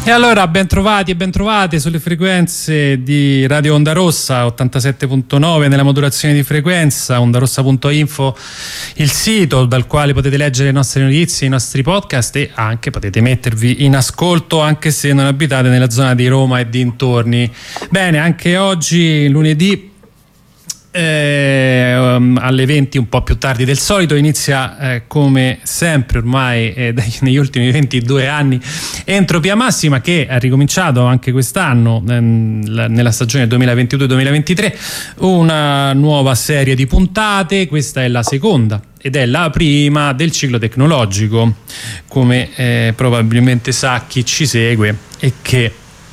E allora bentrovati e bentrovate sulle frequenze di Radio Onda Rossa 87.9 nella modulazione di frequenza, ondarossa.info il sito dal quale potete leggere le nostre notizie, i nostri podcast e anche potete mettervi in ascolto anche se non abitate nella zona di Roma e dintorni. Bene, anche oggi lunedì alle 20, un po' più tardi del solito, inizia come sempre ormai negli ultimi 22 anni Entropia Massima, che ha ricominciato anche quest'anno nella stagione 2022-2023 una nuova serie di puntate. Questa è la seconda ed è la prima del ciclo tecnologico, come probabilmente sa chi ci segue e che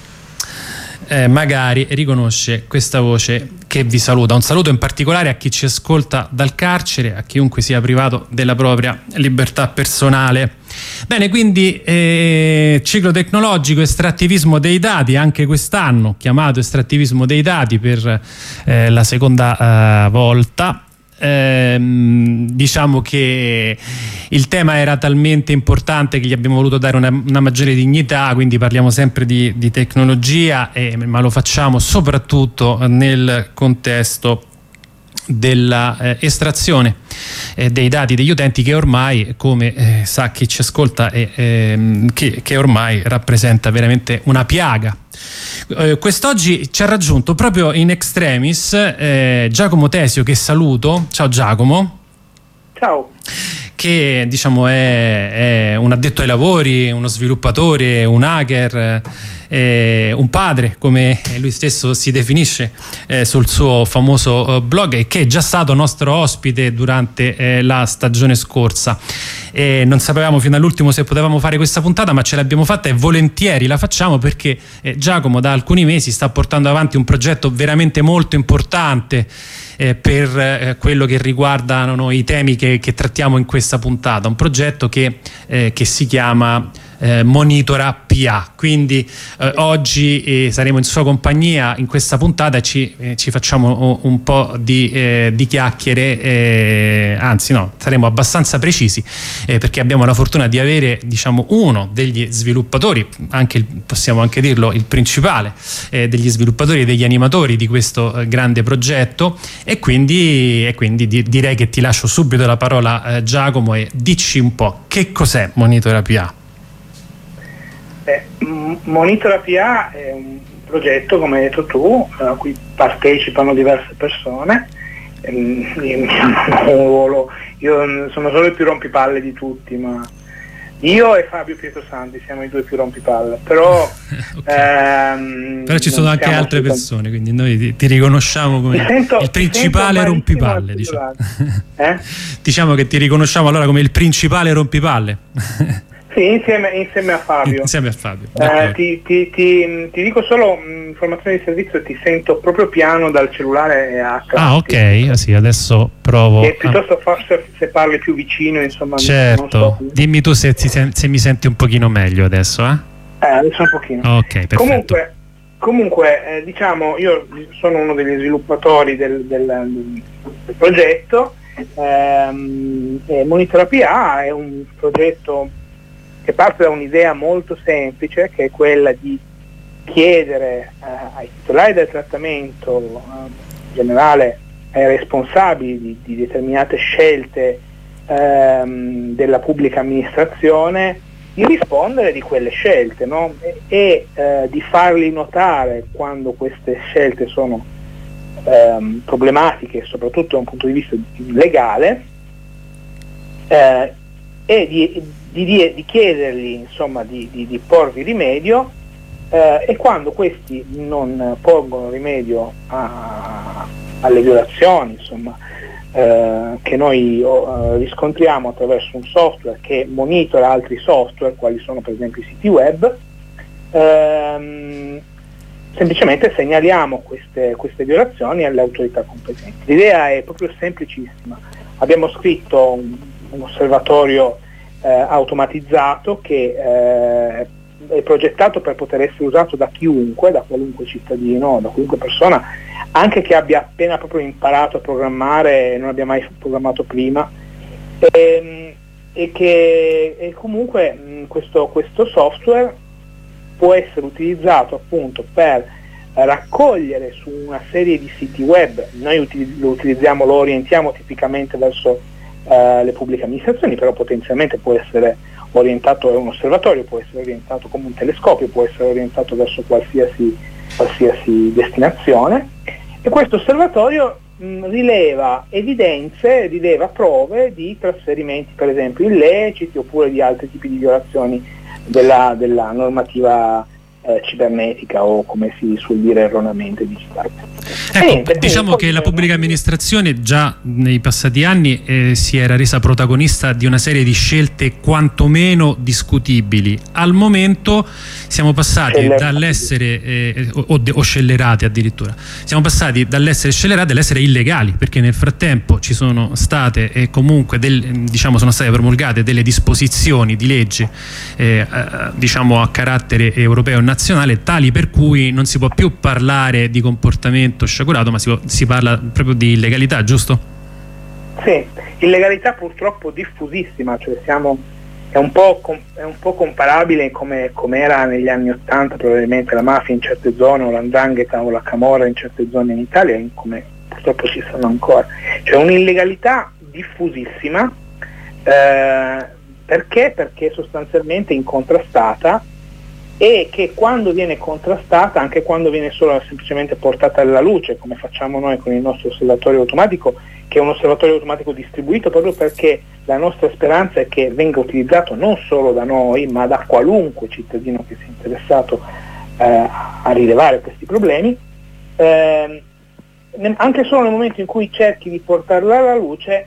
magari riconosce questa voce che vi saluta. Un saluto in particolare a chi ci ascolta dal carcere, a chiunque sia privato della propria libertà personale. Bene, quindi ciclo tecnologico, estrattivismo dei dati, anche quest'anno chiamato estrattivismo dei dati per la seconda volta. Diciamo che il tema era talmente importante che gli abbiamo voluto dare una maggiore dignità, quindi parliamo sempre di tecnologia, ma lo facciamo soprattutto nel contesto della estrazione dei dati degli utenti, che ormai, come sa chi ci ascolta, che ormai rappresenta veramente una piaga. Quest'oggi ci ha raggiunto proprio in extremis Giacomo Tesio, che saluto. Ciao Giacomo. Ciao. Che diciamo è un addetto ai lavori, uno sviluppatore, un hacker, un padre, come lui stesso si definisce sul suo famoso blog, e che è già stato nostro ospite durante la stagione scorsa. Non sapevamo fino all'ultimo se potevamo fare questa puntata, ma ce l'abbiamo fatta e volentieri la facciamo, perché Giacomo da alcuni mesi sta portando avanti un progetto veramente molto importante per quello che riguardano i temi che trattiamo in questa puntata, un progetto che si chiama Monitora PA. Quindi oggi saremo in sua compagnia in questa puntata e ci facciamo un po' di chiacchiere, anzi no, saremo abbastanza precisi, perché abbiamo la fortuna di avere, diciamo, uno degli sviluppatori, possiamo anche dirlo, il principale degli sviluppatori e degli animatori di questo grande progetto, e quindi direi che ti lascio subito la parola, Giacomo, e dici un po' che cos'è Monitora PA. Monitora PA è un progetto, come hai detto tu, a cui partecipano diverse persone. Io sono solo il più rompipalle di tutti, ma io e Fabio Pietrosanti siamo i due più rompipalle, però però ci sono anche altre persone, quindi noi ti riconosciamo come il principale rompipalle, diciamo. Diciamo che ti riconosciamo allora come il principale rompipalle. Sì, insieme a Fabio. Ti dico solo informazioni di servizio, ti sento proprio piano dal cellulare a classico. Ah, ok, sì, adesso provo. E piuttosto forse se parli più vicino, insomma. Certo, non so. Dimmi tu se mi senti un pochino meglio adesso, adesso un pochino. Ok, perfetto. Comunque diciamo, io sono uno degli sviluppatori del progetto. Monitora PA è un progetto che parte da un'idea molto semplice, che è quella di chiedere ai titolari del trattamento, in generale ai responsabili di determinate scelte della pubblica amministrazione, di rispondere di quelle scelte, no? e di farli notare quando queste scelte sono problematiche, soprattutto da un punto di vista legale, e di chiedergli, insomma, di porvi rimedio, e quando questi non pongono rimedio alle violazioni, insomma, che noi riscontriamo attraverso un software che monitora altri software, quali sono per esempio i siti web, semplicemente segnaliamo queste violazioni alle autorità competenti. L'idea è proprio semplicissima. Abbiamo scritto un osservatorio automatizzato che è progettato per poter essere usato da chiunque, da qualunque cittadino, da qualunque persona, anche che abbia appena proprio imparato a programmare e non abbia mai programmato prima, e che comunque questo software può essere utilizzato appunto per raccogliere su una serie di siti web. Noi lo orientiamo tipicamente verso le pubbliche amministrazioni, però potenzialmente può essere orientato a un osservatorio, può essere orientato come un telescopio, può essere orientato verso qualsiasi destinazione, e questo osservatorio rileva evidenze, rileva prove di trasferimenti per esempio illeciti oppure di altri tipi di violazioni della normativa cibernetica, o come si suol dire erroneamente digitale. Ecco, diciamo che la pubblica amministrazione già nei passati anni si era resa protagonista di una serie di scelte quantomeno discutibili. Al momento siamo passati dall'essere o scellerate addirittura, siamo passati dall'essere scellerate all'essere illegali, perché nel frattempo ci sono state e comunque sono state promulgate delle disposizioni di legge diciamo a carattere europeo e nazionale, tali per cui non si può più parlare di comportamento sciagurato, ma si parla proprio di illegalità, giusto? Sì, illegalità purtroppo diffusissima, cioè è un po' comparabile come era negli anni '80 probabilmente la mafia in certe zone, o la 'ndrangheta o la camorra in certe zone in Italia, come purtroppo ci sono ancora. Cioè un'illegalità diffusissima, perché sostanzialmente incontrastata, e che quando viene contrastata, anche quando viene solo semplicemente portata alla luce, come facciamo noi con il nostro osservatorio automatico, che è un osservatorio automatico distribuito proprio perché la nostra speranza è che venga utilizzato non solo da noi, ma da qualunque cittadino che sia interessato a rilevare questi problemi, anche solo nel momento in cui cerchi di portarla alla luce,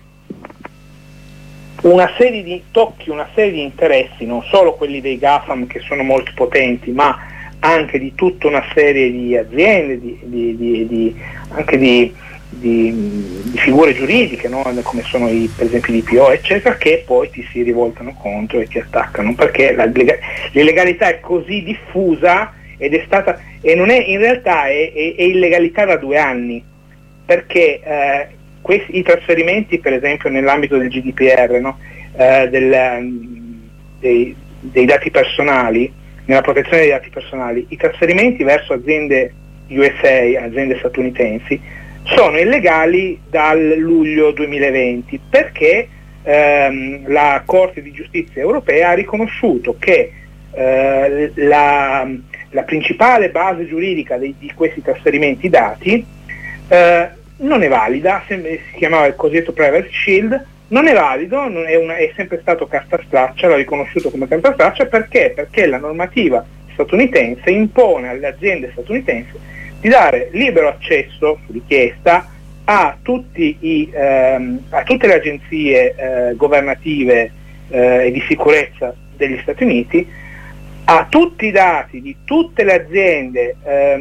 una serie di interessi, non solo quelli dei GAFAM che sono molto potenti, ma anche di tutta una serie di aziende, anche di figure giuridiche, no? Come sono per esempio i DPO, eccetera, che poi ti si rivoltano contro e ti attaccano, perché l'illegalità è così diffusa ed è stata, e non è, in realtà è illegalità da 2 anni, perché i trasferimenti per esempio nell'ambito del GDPR, no? dei dati personali, nella protezione dei dati personali, i trasferimenti verso aziende USA, aziende statunitensi, sono illegali dal luglio 2020 perché la Corte di Giustizia europea ha riconosciuto che la principale base giuridica di questi trasferimenti dati non è valida, si chiamava il cosiddetto Privacy Shield, non è valido, è sempre stato carta straccia, l'ha riconosciuto come carta straccia perché la normativa statunitense impone alle aziende statunitensi di dare libero accesso, su richiesta, a tutte le agenzie governative e di sicurezza degli Stati Uniti, a tutti i dati di tutte le aziende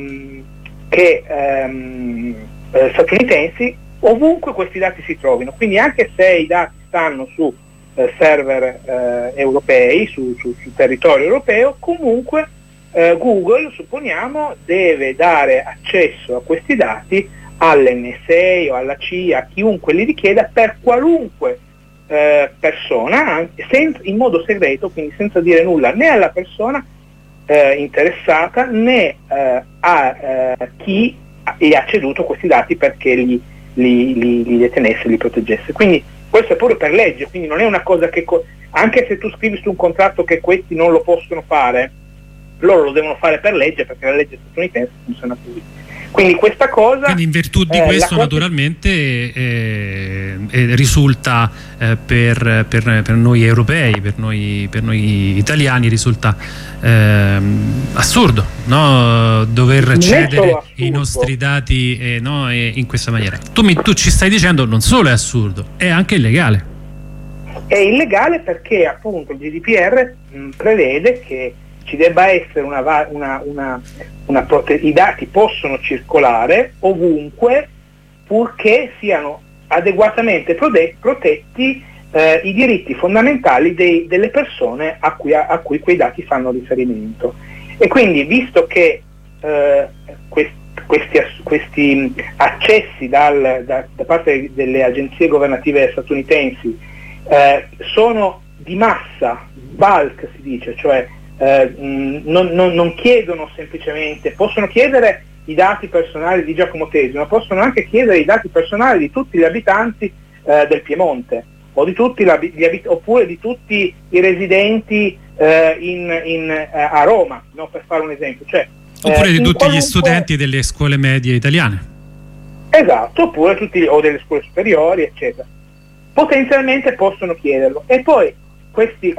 statunitensi, ovunque questi dati si trovino. Quindi anche se i dati stanno su server europei, su territorio europeo, comunque Google, supponiamo, deve dare accesso a questi dati all'NSA o alla CIA, a chiunque li richieda, per qualunque persona, in modo segreto, quindi senza dire nulla né alla persona interessata né a chi gli ha ceduto questi dati perché li detenesse, li proteggesse. Quindi questo è pure per legge, quindi non è una cosa che anche se tu scrivi su un contratto che questi non lo possono fare, loro lo devono fare per legge, perché la legge statunitense funziona così. Quindi questa cosa, quindi in virtù di questo naturalmente risulta per noi europei, per noi italiani, risulta assurdo, no? Dover cedere i nostri dati in questa maniera. Tu ci stai dicendo non solo è assurdo, è anche illegale. È illegale perché appunto il GDPR prevede che ci debba essere i dati possono circolare ovunque, purché siano adeguatamente protetti i diritti fondamentali delle persone a cui quei dati fanno riferimento. E quindi, visto che questi accessi da parte delle agenzie governative statunitensi sono di massa, bulk si dice, cioè non chiedono semplicemente, possono chiedere i dati personali di Giacomo Tesi, ma possono anche chiedere i dati personali di tutti gli abitanti del Piemonte, o di tutti oppure di tutti i residenti a Roma, no? Per fare un esempio. Cioè, oppure di tutti gli studenti delle scuole medie italiane. Esatto, oppure o delle scuole superiori, eccetera. Potenzialmente possono chiederlo. E poi questi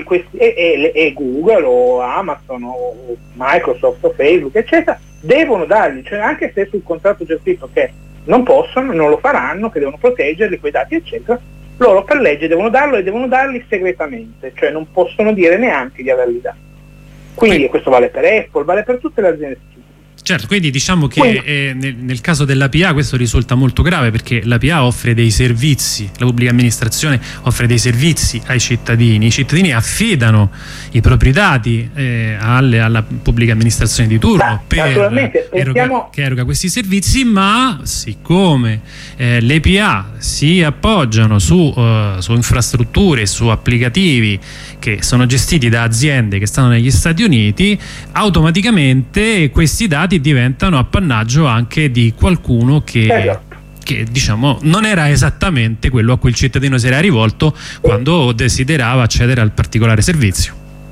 e Google o Amazon o Microsoft o Facebook, eccetera, devono dargli, cioè anche se sul contratto c'è scritto che non possono, non lo faranno, che devono proteggerli quei dati, eccetera, loro per legge devono darlo e devono darli segretamente, cioè non possono dire neanche di averli dati. Quindi questo vale per Apple, vale per tutte le aziende. Certo, quindi diciamo che nel caso dell'APA questo risulta molto grave, perché l'APA offre dei servizi, la pubblica amministrazione offre dei servizi ai cittadini, i cittadini affidano i propri dati alla pubblica amministrazione di turno che eroga questi servizi, ma siccome le PA si appoggiano su infrastrutture, su applicativi che sono gestiti da aziende che stanno negli Stati Uniti, automaticamente questi dati diventano appannaggio anche di qualcuno che diciamo non era esattamente quello a cui il cittadino si era rivolto quando desiderava accedere al particolare servizio.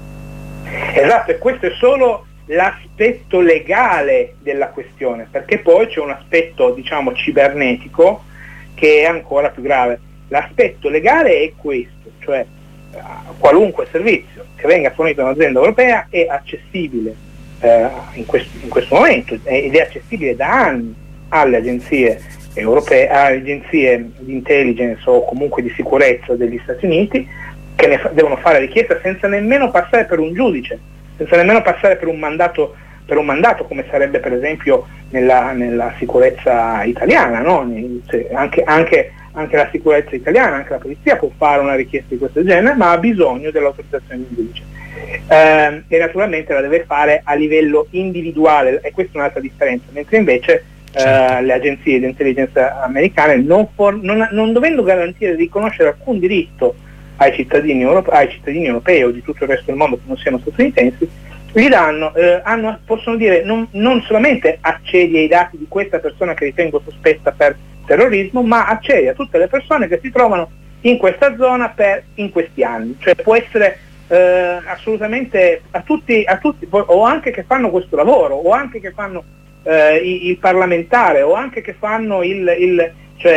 Esatto, e questo è solo l'aspetto legale della questione, perché poi c'è un aspetto, diciamo, cibernetico che è ancora più grave. L'aspetto legale è questo, cioè qualunque servizio che venga fornito da un'azienda europea è accessibile in questo momento, ed è accessibile da anni alle agenzie europee, alle agenzie di intelligence o comunque di sicurezza degli Stati Uniti, che devono fare richiesta senza nemmeno passare per un giudice, senza nemmeno passare per un mandato, come sarebbe per esempio nella sicurezza italiana, no? Anche la sicurezza italiana, anche la polizia può fare una richiesta di questo genere, ma ha bisogno dell'autorizzazione di un giudice. E naturalmente la deve fare a livello individuale, e questa è un'altra differenza, mentre invece le agenzie di intelligence americane, non dovendo garantire di riconoscere alcun diritto ai cittadini europei o di tutto il resto del mondo che non siano statunitensi, gli danno, possono dire non solamente accedi ai dati di questa persona che ritengo sospetta per terrorismo, ma accedi a tutte le persone che si trovano in questa zona in questi anni, cioè può essere assolutamente a tutti, o anche che fanno questo lavoro, o anche che fanno il parlamentare, o anche che fanno il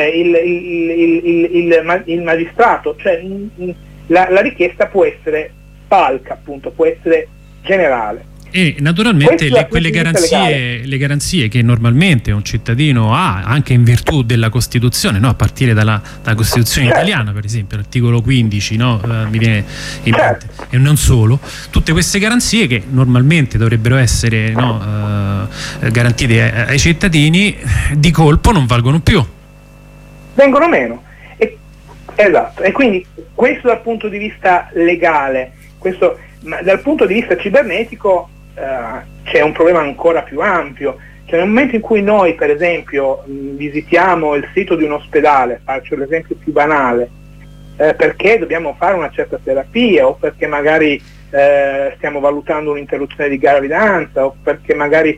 magistrato, cioè la richiesta può essere falca, appunto, può essere generale. E naturalmente quelle le garanzie che normalmente un cittadino ha anche in virtù della Costituzione, no? A partire dalla Costituzione italiana, per esempio l'articolo 15, no? Mi viene in mente, e non solo, tutte queste garanzie che normalmente dovrebbero essere, no, garantite ai cittadini, di colpo non valgono più, vengono meno. Esatto, e quindi questo dal punto di vista legale, ma dal punto di vista cibernetico c'è un problema ancora più ampio. Cioè, nel momento in cui noi, per esempio, visitiamo il sito di un ospedale, faccio l'esempio più banale, perché dobbiamo fare una certa terapia, o perché magari stiamo valutando un'interruzione di gravidanza, o perché magari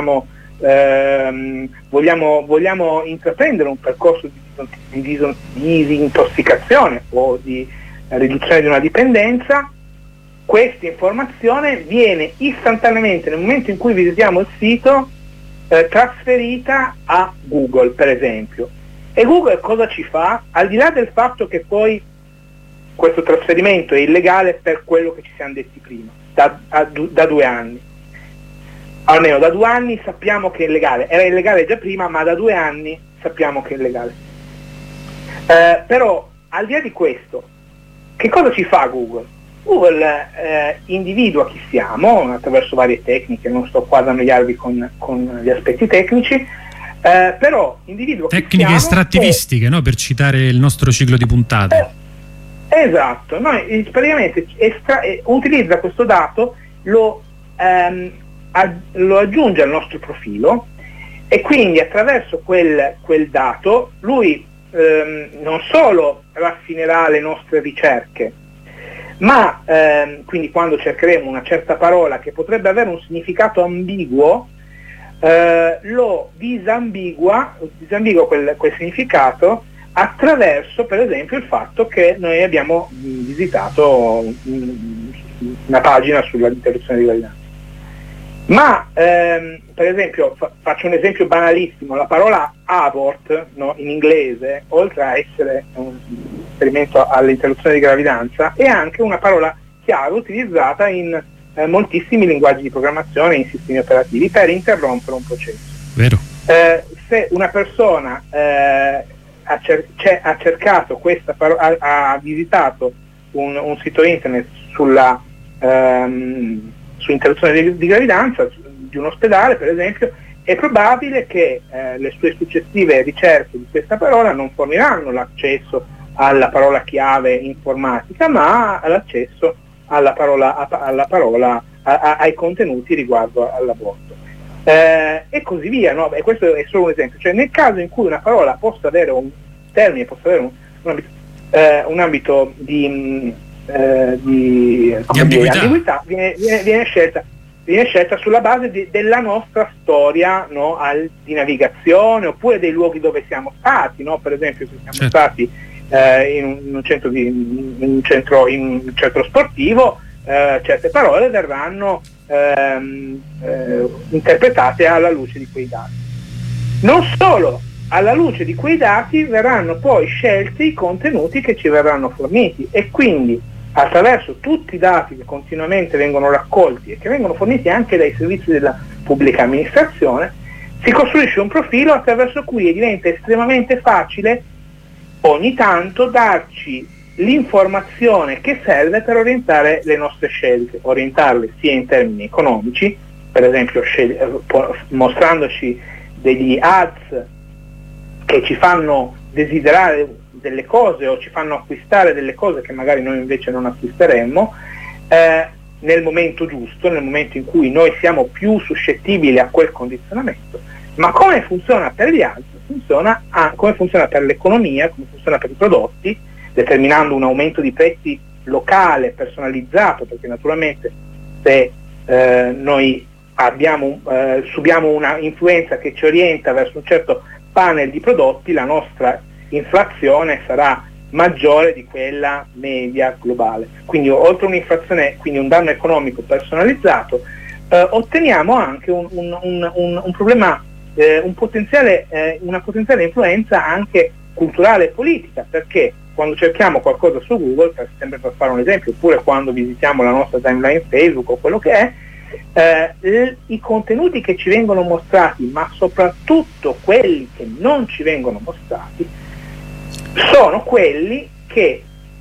vogliamo intraprendere un percorso di disintossicazione o di riduzione di una dipendenza, questa informazione viene istantaneamente, nel momento in cui visitiamo il sito, trasferita a Google, per esempio. E Google cosa ci fa? Al di là del fatto che poi questo trasferimento è illegale per quello che ci siamo detti prima, da 2 anni. Almeno da 2 anni sappiamo che è illegale. Era illegale già prima, ma da 2 anni sappiamo che è illegale. Però, al di là di questo, che cosa ci fa Google? Google individua chi siamo attraverso varie tecniche, non sto qua ad annoiarvi con gli aspetti tecnici, però individua tecniche estrattivistiche, no? Per citare il nostro ciclo di puntate. Esatto, noi praticamente utilizza questo dato, lo aggiunge al nostro profilo, e quindi attraverso quel dato lui non solo raffinerà le nostre ricerche, ma quindi quando cercheremo una certa parola che potrebbe avere un significato ambiguo, lo disambigua quel significato attraverso, per esempio, il fatto che noi abbiamo visitato una pagina sull'interruzione di gravidanza. Ma per esempio, faccio un esempio banalissimo: la parola abort, no, in inglese, oltre a essere un riferimento all'interruzione di gravidanza, è anche una parola chiave utilizzata in moltissimi linguaggi di programmazione e in sistemi operativi per interrompere un processo. Vero. Se una persona ha cercato questa parola, ha visitato un sito internet sull'interruzione di gravidanza di un ospedale, per esempio, è probabile che le sue successive ricerche di questa parola non forniranno l'accesso alla parola chiave informatica, ma l'accesso alla parola ai contenuti riguardo all'aborto, e così via, no? E questo è solo un esempio. Cioè, nel caso in cui una parola possa avere un termine, possa avere un ambito di ambiguità, viene scelta sulla base della nostra storia, no? Di navigazione, oppure dei luoghi dove siamo stati, no? Per esempio, se siamo stati in un centro sportivo, certe parole verranno interpretate alla luce di quei dati. Non solo, alla luce di quei dati verranno poi scelti i contenuti che ci verranno forniti, e quindi attraverso tutti i dati che continuamente vengono raccolti e che vengono forniti anche dai servizi della pubblica amministrazione, si costruisce un profilo attraverso cui diventa estremamente facile ogni tanto darci l'informazione che serve per orientare le nostre scelte, orientarle sia in termini economici, per esempio mostrandoci degli ads che ci fanno desiderare delle cose o ci fanno acquistare delle cose che magari noi invece non acquisteremmo, nel momento giusto, nel momento in cui noi siamo più suscettibili a quel condizionamento. Ma come funziona per gli altri? Come funziona per l'economia, come funziona per i prodotti, determinando un aumento di prezzi locale, personalizzato, perché naturalmente se noi subiamo una influenza che ci orienta verso un certo panel di prodotti, la nostra inflazione sarà maggiore di quella media globale. Quindi oltre un'inflazione, quindi un danno economico personalizzato, otteniamo anche un problema, una potenziale influenza anche culturale e politica, perché quando cerchiamo qualcosa su Google, sempre per fare un esempio, oppure quando visitiamo la nostra timeline Facebook o quello che è, i contenuti che ci vengono mostrati, ma soprattutto quelli che non ci vengono mostrati, sono quelli che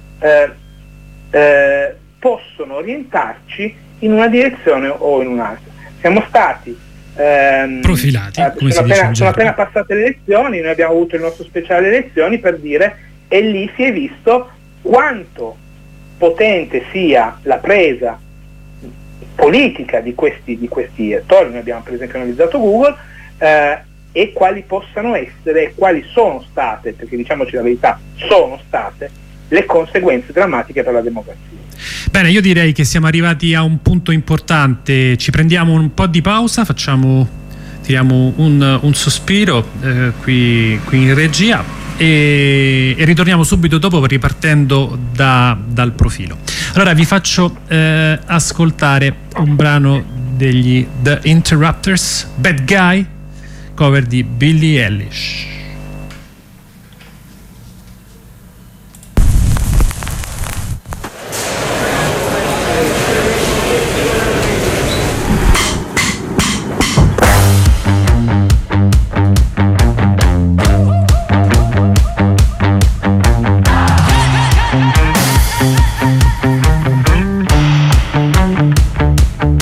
possono orientarci in una direzione o in un'altra. Siamo stati profilati, sono appena passate le elezioni, noi abbiamo avuto il nostro speciale elezioni, per dire, e lì si è visto quanto potente sia la presa politica di questi attori. Noi abbiamo per esempio analizzato Google, e quali possano essere, quali sono state, perché diciamoci la verità, sono state le conseguenze drammatiche per la democrazia. Bene, io direi che siamo arrivati a un punto importante, ci prendiamo un po' di pausa, tiriamo un sospiro qui in regia e ritorniamo subito dopo, ripartendo dal profilo. Allora vi faccio ascoltare un brano degli The Interrupters, Bad Guy, cover di Billie Eilish.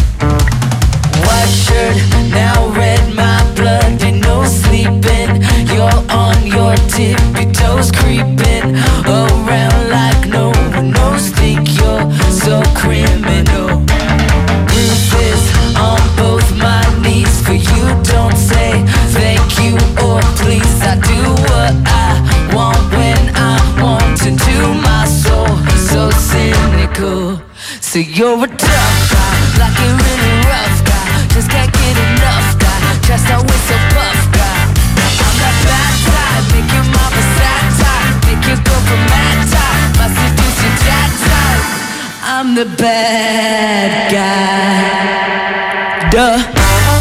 Now red, my blood, ain't no sleeping. So you're a tough guy, like a really rough guy. Just can't get enough guy, just always so buff guy. I'm that bad type, make your mama sad type, make your girlfriend mad type, my seducer that type. I'm the bad guy. Duh.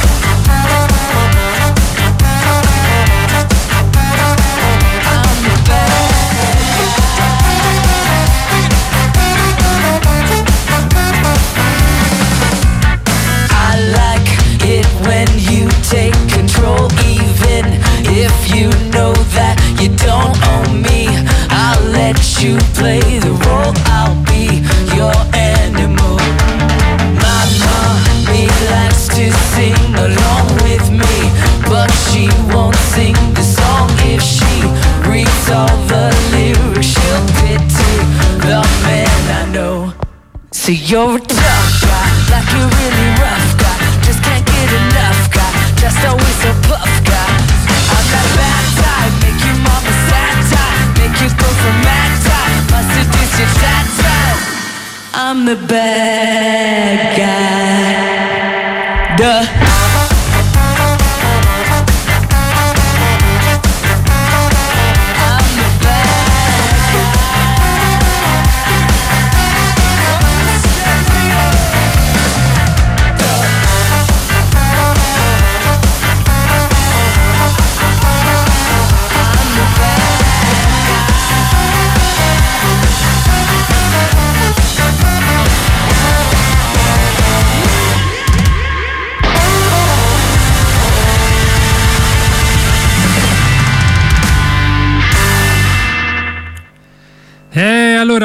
Take control, even if you know that you don't own me. I'll let you play the role, I'll be your animal. My mommy likes to sing along with me, but she won't sing the song if she reads all the lyrics. She'll pity the man I know. So you're a tough guy, like a really rough guy, just can't get enough guy, just always a puff guy. I'm that bad type, make your mama sad type, make your girlfriend mad type, my seducer that type. I'm the bad guy. Duh. Allora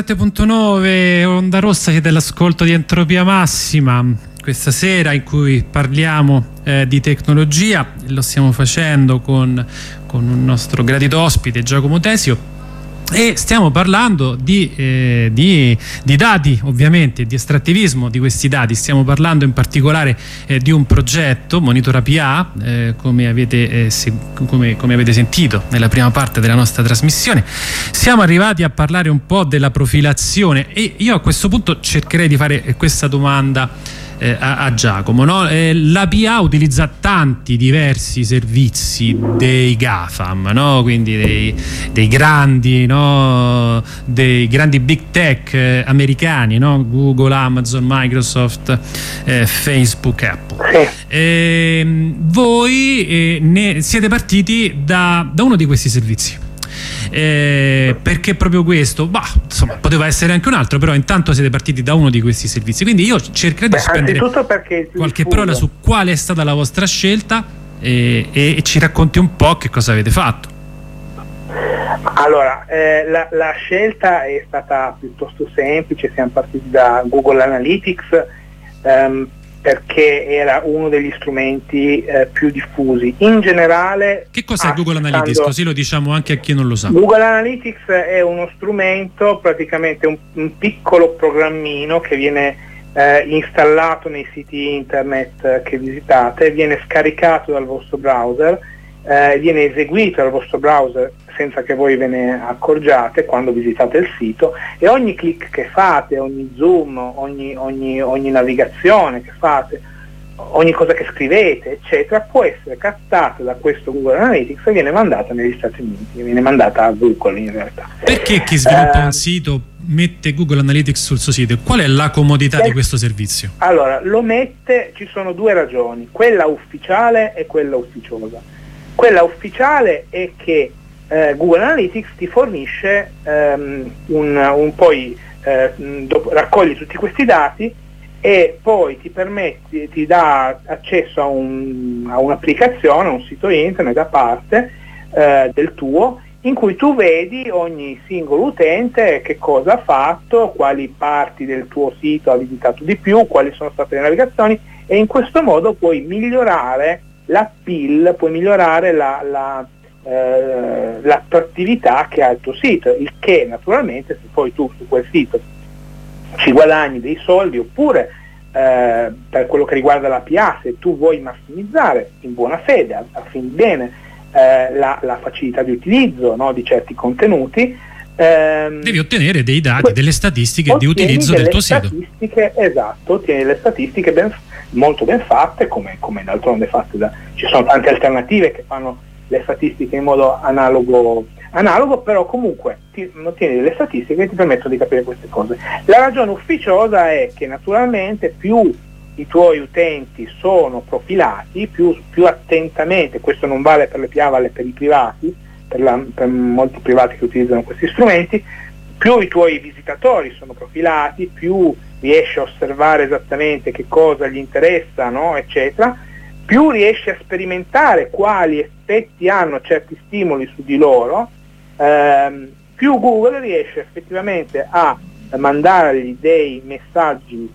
87.9 Onda Rossa, siete all'ascolto di Entropia Massima questa sera, in cui parliamo di tecnologia. Lo stiamo facendo con un nostro gradito ospite, Giacomo Tesio, e stiamo parlando di dati, ovviamente, di estrattivismo di questi dati. Stiamo parlando in particolare di un progetto, Monitor APA, come avete sentito nella prima parte della nostra trasmissione. Siamo arrivati a parlare un po' della profilazione, e io a questo punto cercherei di fare questa domanda a Giacomo, no? L'APA utilizza tanti diversi servizi dei GAFAM, no? Quindi dei grandi, no? Dei grandi big tech americani, no? Google, Amazon, Microsoft, Facebook, Apple. Voi ne siete partiti da uno di questi servizi. Perché proprio questo? Insomma, poteva essere anche un altro, però intanto siete partiti da uno di questi servizi, quindi io cercherei di spendere qualche parola su quale è stata la vostra scelta e ci racconti un po' che cosa avete fatto. Allora, la scelta è stata piuttosto semplice. Siamo partiti da Google Analytics perché era uno degli strumenti più diffusi in generale. Che cos'è Google Analytics? Così lo diciamo anche a chi non lo sa. Google Analytics è uno strumento, praticamente un piccolo programmino che viene installato nei siti internet che visitate, viene scaricato dal vostro browser, viene eseguito dal vostro browser senza che voi ve ne accorgiate quando visitate il sito, e ogni click che fate, ogni zoom, ogni navigazione che fate, ogni cosa che scrivete, eccetera, può essere cattata da questo Google Analytics e viene mandata negli Stati Uniti, viene mandata a Google in realtà. Perché chi sviluppa un sito mette Google Analytics sul suo sito? Qual è la comodità di questo servizio? Allora, lo mette, ci sono due ragioni, quella ufficiale e quella ufficiosa. Quella ufficiale è che Google Analytics ti fornisce raccogli tutti questi dati e poi ti dà accesso a un'applicazione, a un sito internet a parte del tuo, in cui tu vedi ogni singolo utente che cosa ha fatto, quali parti del tuo sito ha visitato di più, quali sono state le navigazioni, e in questo modo puoi migliorare l'appeal, puoi migliorare l'attrattività che ha il tuo sito, il che naturalmente, se poi tu su quel sito ci guadagni dei soldi, oppure per quello che riguarda l'APA, se tu vuoi massimizzare in buona fede, a fin bene, la facilità di utilizzo, no, di certi contenuti, devi ottenere dei dati, delle statistiche di utilizzo del tuo sito. Esatto, ottieni delle statistiche molto ben fatte, come d'altronde fatte ci sono tante alternative che fanno le statistiche in modo analogo, però comunque ottieni delle statistiche che ti permettono di capire queste cose. La ragione ufficiosa è che naturalmente più i tuoi utenti sono profilati, più attentamente, questo non vale per le PA, vale per i privati, per molti privati che utilizzano questi strumenti, più i tuoi visitatori sono profilati, più riesci a osservare esattamente che cosa gli interessa, no? Eccetera, più riesci a sperimentare quali effetti hanno certi stimoli su di loro, più Google riesce effettivamente a mandargli dei messaggi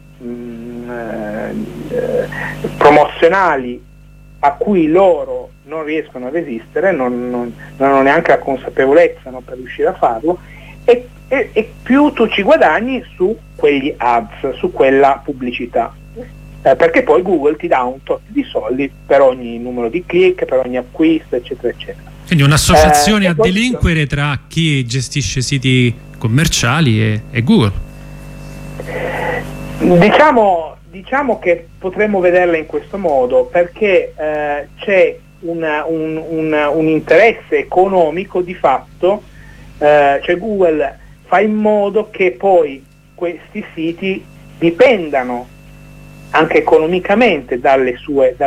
promozionali a cui loro non riescono a resistere, non hanno neanche la consapevolezza, no, per riuscire a farlo, e più tu ci guadagni su quegli ads, su quella pubblicità, perché poi Google ti dà un tot di soldi per ogni numero di click, per ogni acquisto, eccetera eccetera. Quindi un'associazione a delinquere tra chi gestisce siti commerciali e Google. Diciamo che potremmo vederla in questo modo, perché c'è un interesse economico di fatto, cioè Google fa in modo che poi questi siti dipendano anche economicamente dai suoi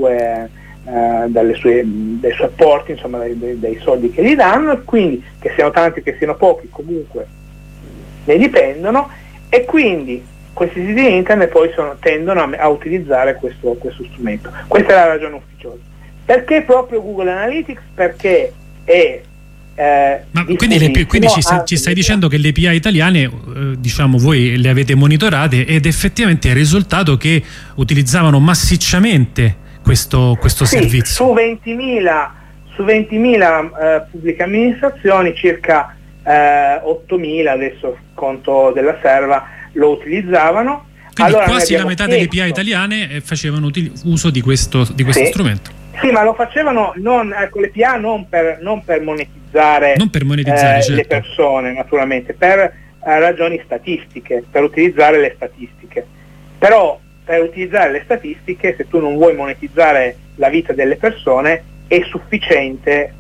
apporti, insomma dai soldi che gli danno, e quindi che siano tanti o che siano pochi comunque ne dipendono, e quindi questi siti internet poi tendono a utilizzare questo strumento. Questa è la ragione ufficiosa. Perché proprio Google Analytics? Perché è ma quindi ci stai dicendo che le API italiane, diciamo, voi le avete monitorate ed effettivamente è il risultato che utilizzavano massicciamente questo servizio. Su 20.000 pubbliche amministrazioni, circa 8.000, adesso conto della serva, lo utilizzavano. Quindi allora quasi la metà delle API italiane facevano uso di questo strumento. Sì, ma lo facevano con le PA non per monetizzare, certo, le persone, naturalmente, per ragioni statistiche, per utilizzare le statistiche. Però per utilizzare le statistiche, se tu non vuoi monetizzare la vita delle persone, è sufficiente,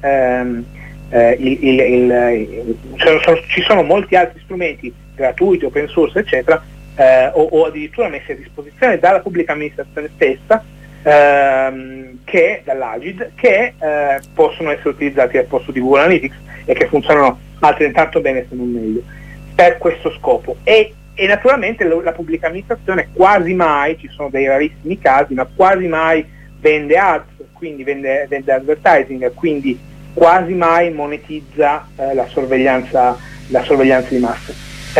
ci sono molti altri strumenti gratuiti, open source, eccetera, o addirittura messi a disposizione dalla pubblica amministrazione stessa, che dall'Agid, che possono essere utilizzati al posto di Google Analytics e che funzionano altrettanto bene, se non meglio, per questo scopo. E naturalmente la pubblica amministrazione quasi mai, ci sono dei rarissimi casi, ma quasi mai vende ads, quindi vende advertising, quindi quasi mai monetizza la sorveglianza di massa.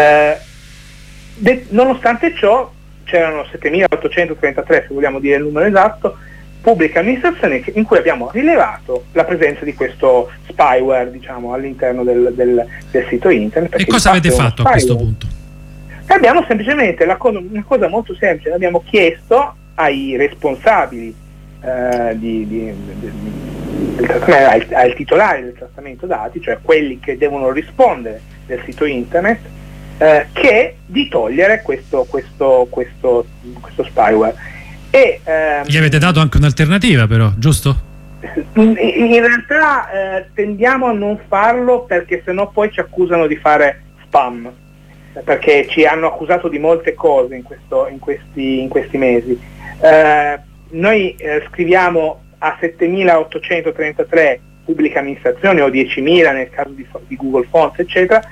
Nonostante ciò, c'erano 7.833, se vogliamo dire il numero esatto, pubbliche amministrazioni in cui abbiamo rilevato la presenza di questo spyware, diciamo, all'interno del sito internet. E cosa avete fatto a questo punto? Abbiamo semplicemente una cosa molto semplice: abbiamo chiesto ai responsabili al titolare del trattamento dati, cioè quelli che devono rispondere del sito internet, che di togliere questo spyware. E gli avete dato anche un'alternativa, però, giusto? In realtà tendiamo a non farlo, perché sennò poi ci accusano di fare spam, perché ci hanno accusato di molte cose in questi mesi. Noi scriviamo a 7.833 pubbliche amministrazioni, o 10.000 nel caso di Google Fonts, eccetera,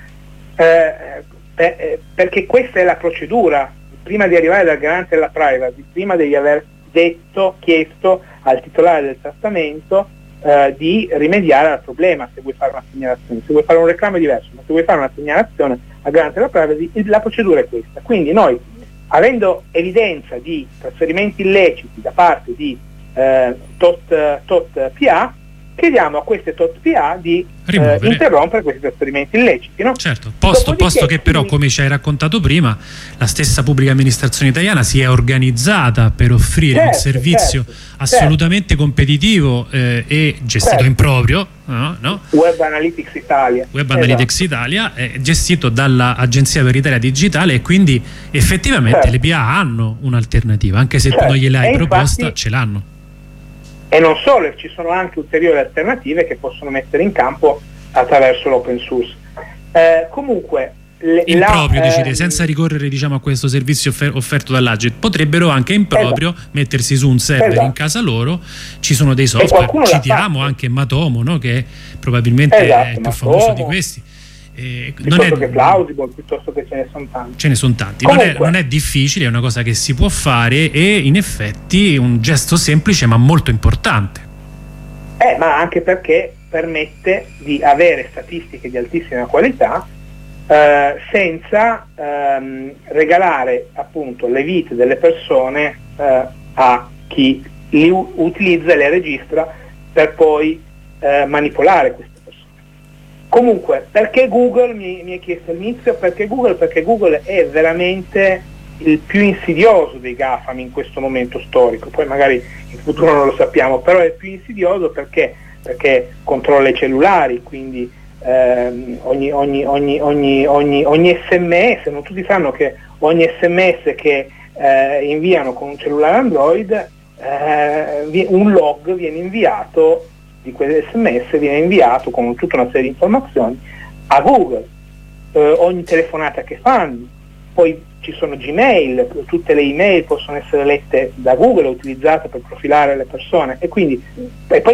perché questa è la procedura. Prima di arrivare dal garante della privacy, prima di aver chiesto al titolare del trattamento di rimediare al problema, se vuoi fare una segnalazione, se vuoi fare un reclamo è diverso, ma se vuoi fare una segnalazione al garante della privacy, la procedura è questa. Quindi noi, avendo evidenza di trasferimenti illeciti da parte di tot PA, chiediamo a queste tot PA di interrompere questi trasferimenti illeciti, no? Certo, posto che però, come ci hai raccontato prima, la stessa pubblica amministrazione italiana si è organizzata per offrire un servizio assolutamente competitivo e gestito in proprio, no? Web Analytics Italia. Web Analytics Italia è gestito dall'Agenzia per l'Italia Digitale, e quindi effettivamente le PA hanno un'alternativa, anche se tu non gliel'hai proposta, ce l'hanno. E non solo, ci sono anche ulteriori alternative che possono mettere in campo attraverso l'open source. Comunque in proprio, decide, senza ricorrere, diciamo, a questo servizio offerto dall'Agit, potrebbero anche in proprio mettersi su un server in casa loro. Ci sono dei software, citiamo anche Matomo, no? Che probabilmente è il più famoso di questi. Piuttosto che Plausible, piuttosto che ce ne sono tanti. Non è difficile, è una cosa che si può fare, e in effetti un gesto semplice ma molto importante. Ma anche perché permette di avere statistiche di altissima qualità senza regalare appunto le vite delle persone a chi li utilizza e le registra per poi manipolare queste. Comunque, perché Google, mi è chiesto all'inizio, perché Google è veramente il più insidioso dei GAFAM in questo momento storico. Poi magari in futuro non lo sappiamo, però è il più insidioso perché controlla i cellulari, quindi ogni SMS, non tutti sanno che ogni SMS che inviano con un cellulare Android, un log viene inviato di quelle SMS, viene inviato con tutta una serie di informazioni a Google, ogni telefonata che fanno, poi ci sono Gmail, tutte le email possono essere lette da Google e utilizzate per profilare le persone, e quindi poi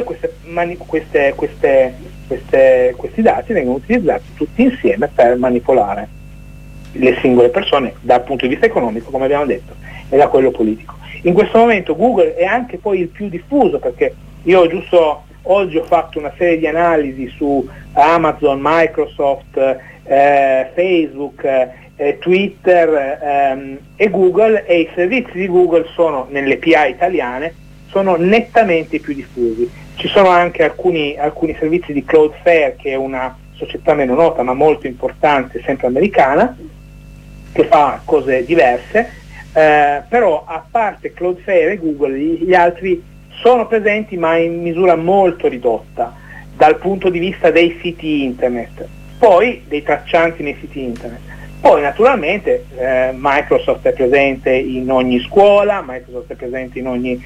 questi dati vengono utilizzati tutti insieme per manipolare le singole persone dal punto di vista economico, come abbiamo detto, e da quello politico. In questo momento Google è anche poi il più diffuso, perché io giusto oggi ho fatto una serie di analisi su Amazon, Microsoft, Facebook, Twitter e Google, e i servizi di Google sono, nelle PA italiane, sono nettamente più diffusi. Ci sono anche alcuni servizi di Cloudflare, che è una società meno nota ma molto importante, sempre americana, che fa cose diverse, però a parte Cloudflare e Google, gli altri sono presenti ma in misura molto ridotta dal punto di vista dei siti internet, poi dei traccianti nei siti internet. Poi naturalmente Microsoft è presente in ogni scuola, Microsoft è presente in ogni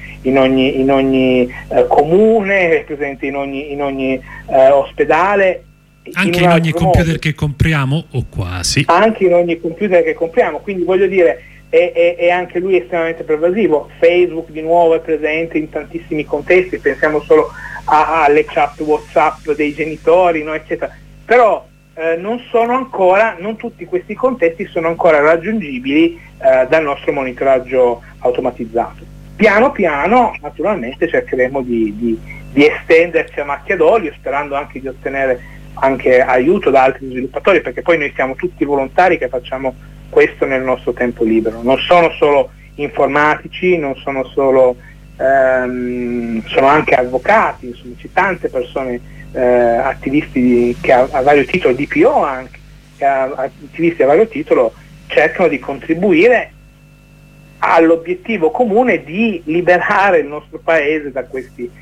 comune, è presente in ogni ospedale. Anche in ogni computer che compriamo, o quasi. Anche in ogni computer che compriamo, quindi voglio dire, è anche lui estremamente pervasivo. Facebook di nuovo è presente in tantissimi contesti, pensiamo solo alle chat WhatsApp dei genitori, no, eccetera. Però non tutti questi contesti sono ancora raggiungibili dal nostro monitoraggio automatizzato. Piano piano naturalmente cercheremo di estenderci a macchia d'olio, sperando anche di ottenere anche aiuto da altri sviluppatori, perché poi noi siamo tutti volontari che facciamo questo nel nostro tempo libero. Non sono solo informatici, non sono solo sono anche avvocati, insomma, c'è tante persone, attivisti che a vario titolo, DPO anche, che attivisti a vario titolo cercano di contribuire all'obiettivo comune di liberare il nostro paese da questi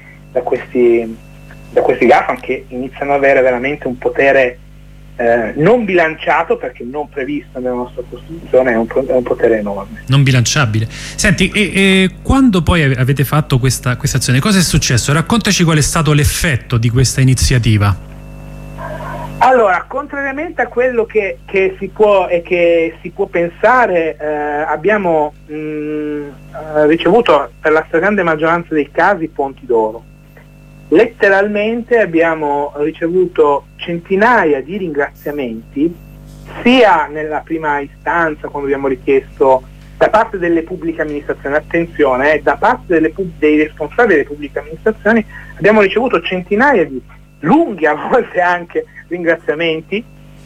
GAFAM, che iniziano ad avere veramente un potere non bilanciato, perché non previsto nella nostra Costituzione, è un potere enorme. Non bilanciabile. Senti, e quando poi avete fatto questa azione, cosa è successo? Raccontaci qual è stato l'effetto di questa iniziativa. Allora, contrariamente a quello che si può pensare, abbiamo ricevuto per la stragrande maggioranza dei casi ponti d'oro. Letteralmente abbiamo ricevuto centinaia di ringraziamenti, sia nella prima istanza, quando abbiamo richiesto da parte delle pubbliche amministrazioni, attenzione, da parte dei responsabili delle pubbliche amministrazioni, abbiamo ricevuto centinaia di lunghi, a volte anche, ringraziamenti,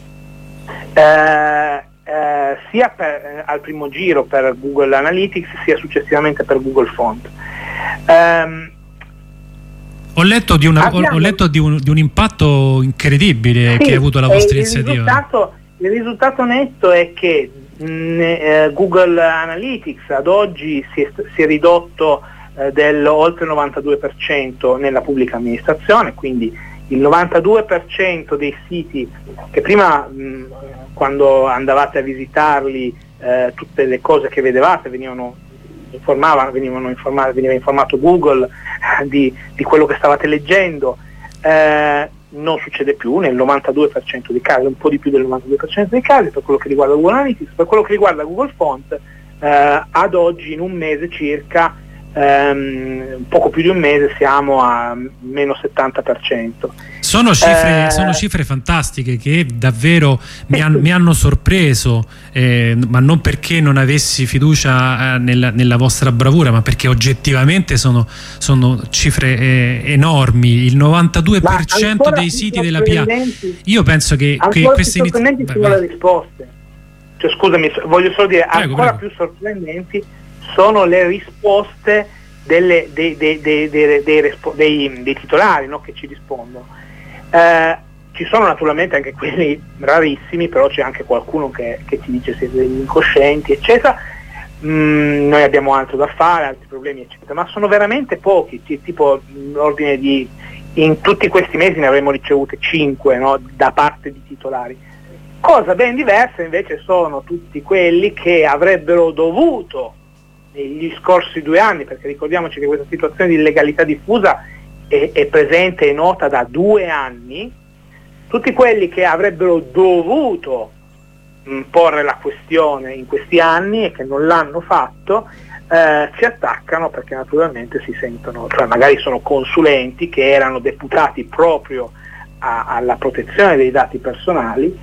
sia al primo giro per Google Analytics, sia successivamente per Google Font. Ho letto di un impatto incredibile che ha avuto la vostra iniziativa. Il risultato netto è che Google Analytics ad oggi si è ridotto oltre il 92% nella pubblica amministrazione, quindi il 92% dei siti che prima quando andavate a visitarli tutte le cose che vedevate veniva informato Google di quello che stavate leggendo, non succede più nel 92% dei casi, un po' di più del 92% dei casi per quello che riguarda Google Analytics. Per quello che riguarda Google Font, ad oggi in un mese circa, poco più di un mese, siamo a meno 70%. Sono cifre fantastiche che davvero mi hanno sorpreso, ma non perché non avessi fiducia nella vostra bravura, ma perché oggettivamente sono cifre enormi. Il 92% dei siti della PA. Io penso che queste sorprendenti sono le risposte. Cioè, scusami, voglio solo dire, prego. Più sorprendenti sono le risposte dei titolari, no, che ci rispondono. Ci sono naturalmente anche quelli rarissimi, però c'è anche qualcuno che ci dice siete degli incoscienti, eccetera. Noi abbiamo altro da fare, altri problemi, eccetera, ma sono veramente pochi, tipo l'ordine di, in tutti questi mesi ne avremmo ricevute 5, no, da parte di titolari. Cosa ben diversa invece sono tutti quelli che avrebbero dovuto negli scorsi 2 anni, perché ricordiamoci che questa situazione di illegalità diffusa è presente e nota da 2 anni, tutti quelli che avrebbero dovuto porre la questione in questi anni e che non l'hanno fatto, ci attaccano perché naturalmente si sentono, cioè magari sono consulenti che erano deputati proprio alla protezione dei dati personali,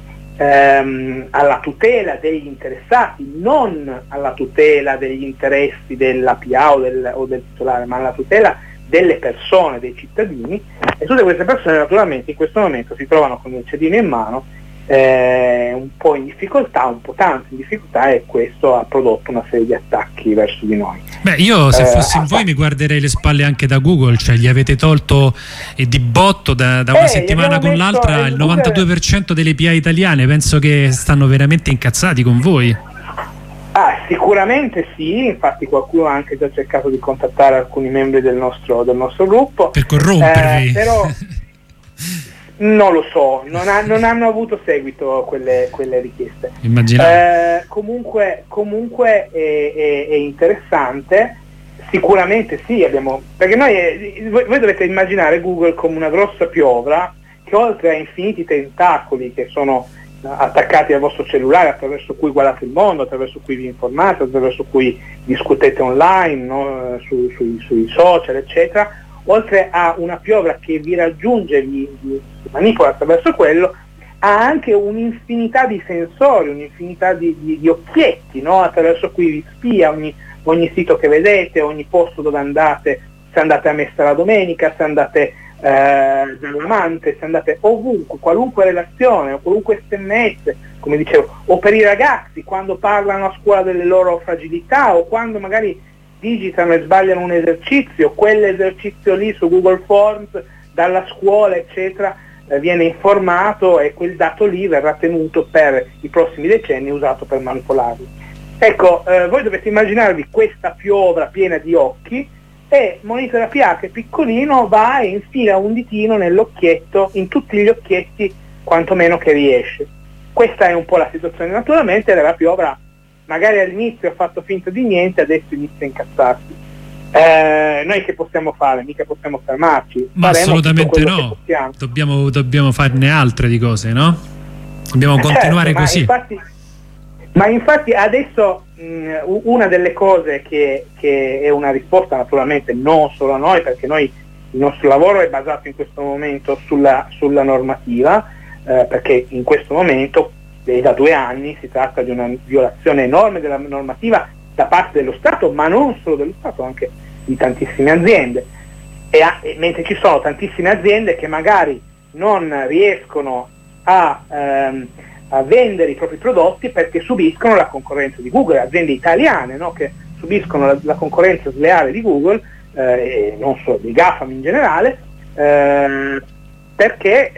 alla tutela degli interessati, non alla tutela degli interessi della PA o del titolare, ma alla tutela delle persone, dei cittadini, e tutte queste persone naturalmente in questo momento si trovano con il cedino in mano, un po' in difficoltà, un po' tanto in difficoltà, e questo ha prodotto una serie di attacchi verso di noi. Beh, io se fossi in voi mi guarderei le spalle anche da Google, cioè gli avete tolto di botto da una settimana con l'altra il 92% delle PA italiane, penso che stanno veramente incazzati con voi. Sicuramente sì, infatti qualcuno ha anche già cercato di contattare alcuni membri del nostro gruppo per corrompervi, però non lo so, non hanno avuto seguito quelle richieste. Immaginate. Comunque è interessante, sicuramente sì, perché voi dovete immaginare Google come una grossa piovra che, oltre a infiniti tentacoli che sono attaccati al vostro cellulare, attraverso cui guardate il mondo, attraverso cui vi informate, attraverso cui discutete online, no? sui social, eccetera, oltre a una piovra che vi raggiunge, vi manipola attraverso quello, ha anche un'infinità di sensori, un'infinità di occhietti, no? Attraverso cui vi spia ogni sito che vedete, ogni posto dove andate, se andate a messa la domenica, se andate dall'amante, se andate ovunque, qualunque relazione o qualunque sms, come dicevo, o per i ragazzi quando parlano a scuola delle loro fragilità, o quando magari digitano e sbagliano un esercizio, quell'esercizio lì su Google Forms dalla scuola eccetera viene informato, e quel dato lì verrà tenuto per i prossimi decenni, usato per manipolarli. Ecco, voi dovete immaginarvi questa piovra piena di occhi, e Monitor PA, che è piccolino, va e infila un ditino nell'occhietto, in tutti gli occhietti quantomeno che riesce. Questa è un po' la situazione. Naturalmente la piovra magari all'inizio ha fatto finta di niente, adesso inizia a incazzarsi. Noi che possiamo fare? Mica possiamo fermarci. Ma assolutamente no, dobbiamo farne altre di cose, no? Dobbiamo continuare così. Ma infatti adesso una delle cose che è una risposta, naturalmente non solo a noi, perché il nostro lavoro è basato in questo momento sulla normativa, perché in questo momento da 2 anni si tratta di una violazione enorme della normativa da parte dello Stato, ma non solo dello Stato, anche di tantissime aziende, mentre ci sono tantissime aziende che magari non riescono a vendere i propri prodotti perché subiscono la concorrenza di Google, aziende italiane, no? Che subiscono la concorrenza sleale di Google, e non solo, di GAFAM in generale, perché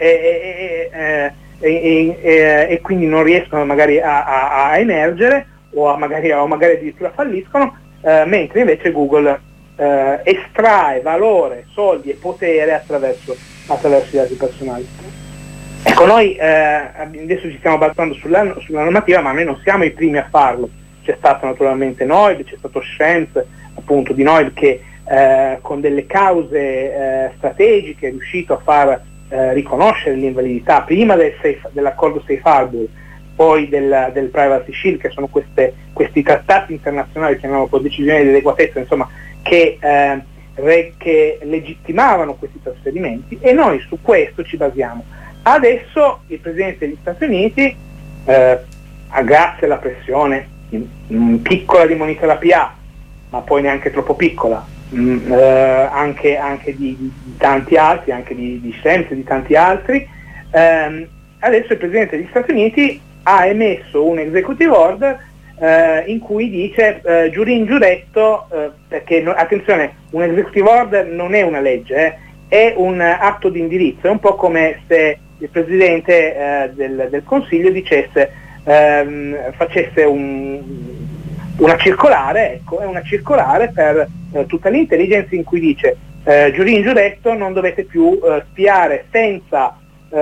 e quindi non riescono magari a emergere o magari addirittura falliscono, mentre invece Google estrae valore, soldi e potere attraverso i dati personali. Ecco, noi adesso ci stiamo basando sulla normativa, ma noi non siamo i primi a farlo. C'è stato naturalmente Noid, c'è stato Scienz appunto di Noid che con delle cause strategiche è riuscito a far riconoscere l'invalidità prima dell'accordo Safe Harbor, poi del Privacy Shield, che sono questi trattati internazionali, chiamiamo con decisioni di adeguatezza, insomma, che legittimavano questi trasferimenti, e noi su questo ci basiamo. Adesso il Presidente degli Stati Uniti, grazie alla pressione piccola di Monitora PA, ma poi neanche troppo piccola, anche di tanti altri, anche di Scienz e di tanti altri, adesso il Presidente degli Stati Uniti ha emesso un executive order in cui dice giurì in giuretto, perché attenzione, un executive order non è una legge, è un atto di indirizzo, è un po' come se il Presidente del Consiglio dicesse, facesse una circolare, ecco, è una circolare per tutta l'intelligence in cui dice giurì in giuretto, non dovete più spiare senza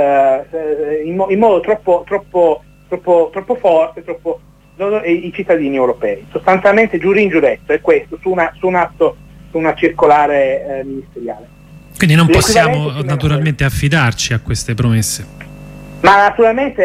in modo troppo forte i cittadini europei. Sostanzialmente giurì in giuretto è questo, su un atto, su una circolare ministeriale. Quindi non possiamo naturalmente affidarci a queste promesse. Ma naturalmente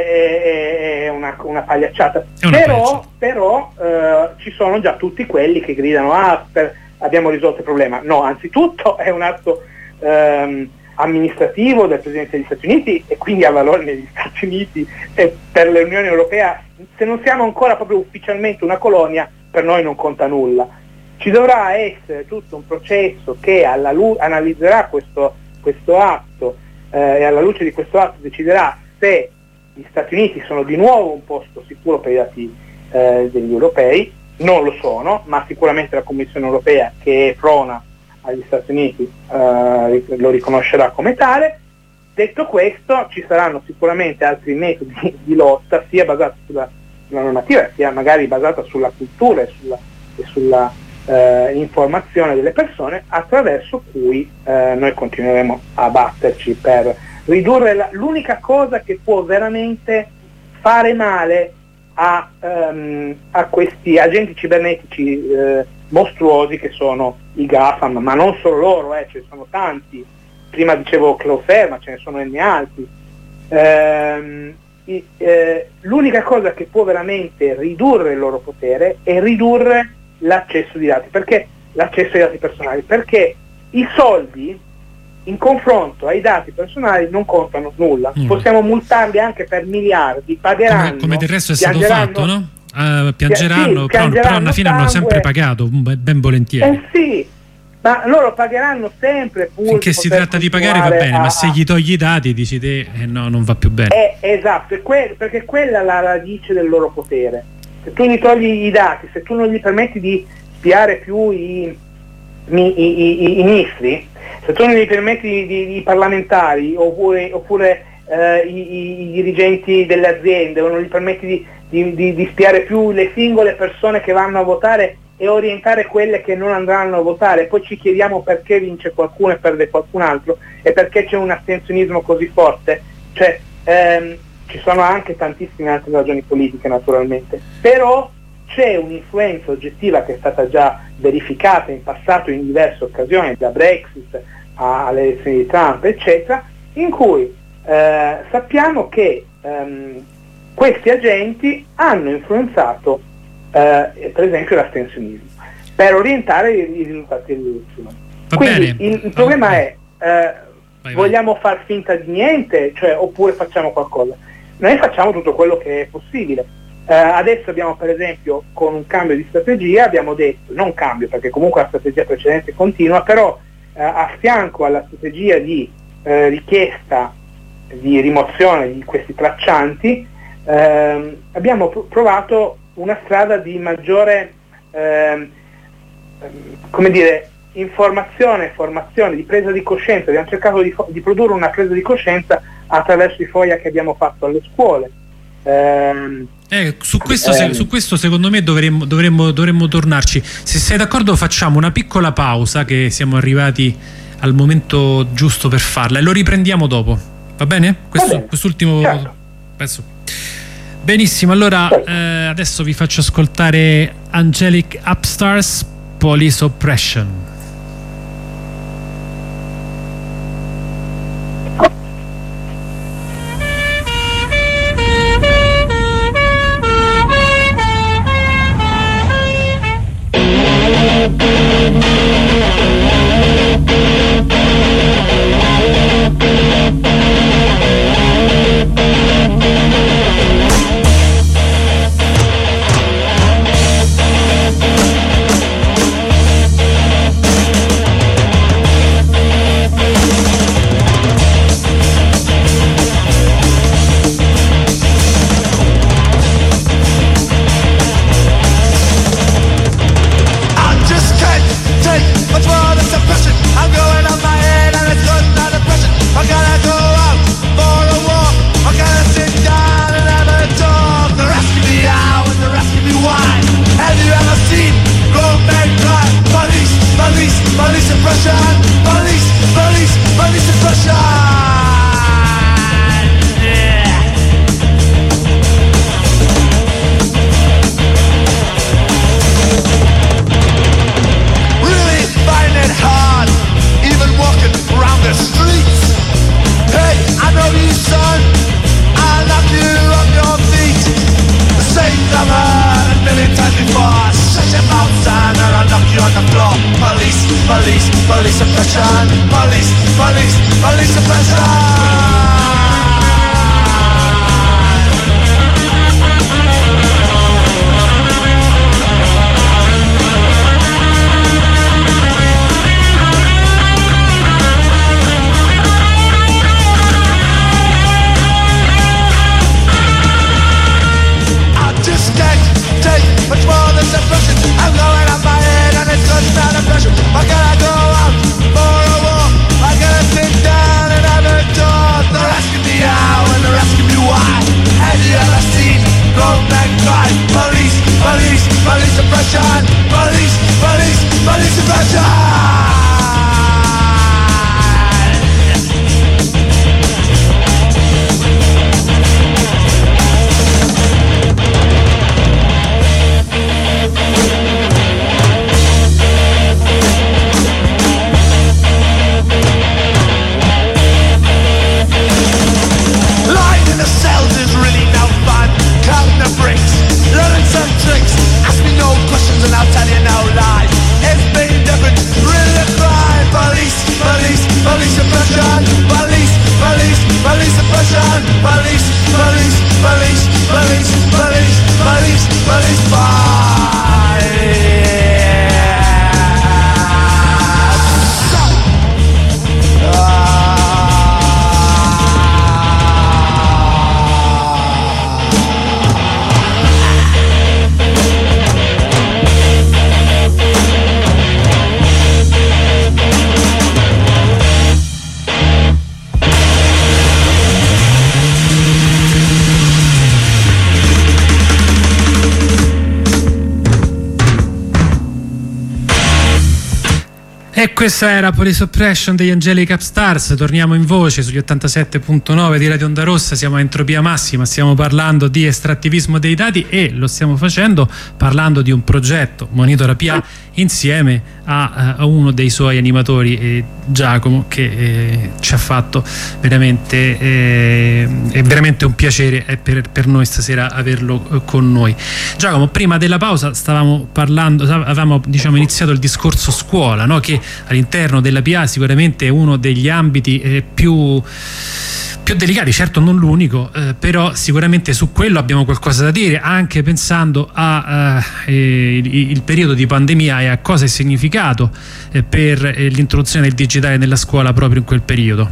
è una pagliacciata. Però ci sono già tutti quelli che gridano abbiamo risolto il problema. No, anzitutto è un atto amministrativo del Presidente degli Stati Uniti e quindi ha valore negli Stati Uniti e per l'Unione Europea. Se non siamo ancora proprio ufficialmente una colonia, per noi non conta nulla. Ci dovrà essere tutto un processo che analizzerà questo atto e alla luce di questo atto deciderà se gli Stati Uniti sono di nuovo un posto sicuro per i dati degli europei. Non lo sono, ma sicuramente la Commissione Europea, che è prona agli Stati Uniti, lo riconoscerà come tale. Detto questo, ci saranno sicuramente altri metodi di lotta, sia basati sulla normativa, sia magari basata sulla cultura e sulla informazione delle persone, attraverso cui noi continueremo a batterci per ridurre l'unica cosa che può veramente fare male a questi agenti cibernetici mostruosi che sono i GAFAM, ma non solo loro, ce ne sono tanti. Prima dicevo Cloudflare, ma ce ne sono n altri. L'unica cosa che può veramente ridurre il loro potere è ridurre l'accesso di dati, perché l'accesso ai dati personali, perché i soldi in confronto ai dati personali non contano nulla. Possiamo multarli anche per miliardi, pagheranno come del resto è stato fatto, no? Piangeranno, però alla fine hanno sempre pagato ben volentieri. Sì, ma loro pagheranno sempre pur finché si tratta di pagare va bene, ma se gli togli i dati dici te no, non va più bene. Esatto, perché quella è la radice del loro potere. Se tu gli togli i dati, se tu non gli permetti di spiare più i ministri, se tu non gli permetti i parlamentari oppure i dirigenti delle aziende, o non gli permetti di spiare più le singole persone che vanno a votare e orientare quelle che non andranno a votare, poi ci chiediamo perché vince qualcuno e perde qualcun altro e perché c'è un astensionismo così forte. Cioè ci sono anche tantissime altre ragioni politiche naturalmente, però c'è un'influenza oggettiva che è stata già verificata in passato in diverse occasioni, da Brexit alle elezioni di Trump eccetera, in cui sappiamo che questi agenti hanno influenzato per esempio l'astensionismo per orientare i risultati delle elezioni. Quindi il problema è vogliamo far finta di niente, cioè, oppure facciamo qualcosa? Noi facciamo tutto quello che è possibile. Adesso abbiamo, per esempio, con un cambio di strategia, abbiamo detto, non cambio perché comunque la strategia precedente continua, però a fianco alla strategia di richiesta di rimozione di questi traccianti, abbiamo provato una strada di maggiore informazione e formazione, di presa di coscienza. Abbiamo cercato di produrre una presa di coscienza attraverso i FOIA che abbiamo fatto alle scuole. Su questo secondo me dovremmo tornarci. Se sei d'accordo facciamo una piccola pausa, che siamo arrivati al momento giusto per farla, e lo riprendiamo dopo, va bene? Quest'ultimo pezzo. Benissimo, allora adesso vi faccio ascoltare Angelic Upstarts, Police Oppression. E questa era Police Oppression degli Angelic Upstarts. Torniamo in voce sugli 87.9 di Radio Onda Rossa. Siamo a Entropia Massima, stiamo parlando di estrattivismo dei dati e lo stiamo facendo parlando di un progetto, Monitora PA, insieme a uno dei suoi animatori, Giacomo, che ci ha fatto veramente è veramente un piacere per noi stasera averlo con noi. Giacomo, prima della pausa stavamo parlando, avevamo iniziato il discorso scuola, no? Che all'interno della PA sicuramente è uno degli ambiti più delicati, certo non l'unico, però sicuramente su quello abbiamo qualcosa da dire, anche pensando a il periodo di pandemia e a cosa è significato per l'introduzione del digitale nella scuola proprio in quel periodo.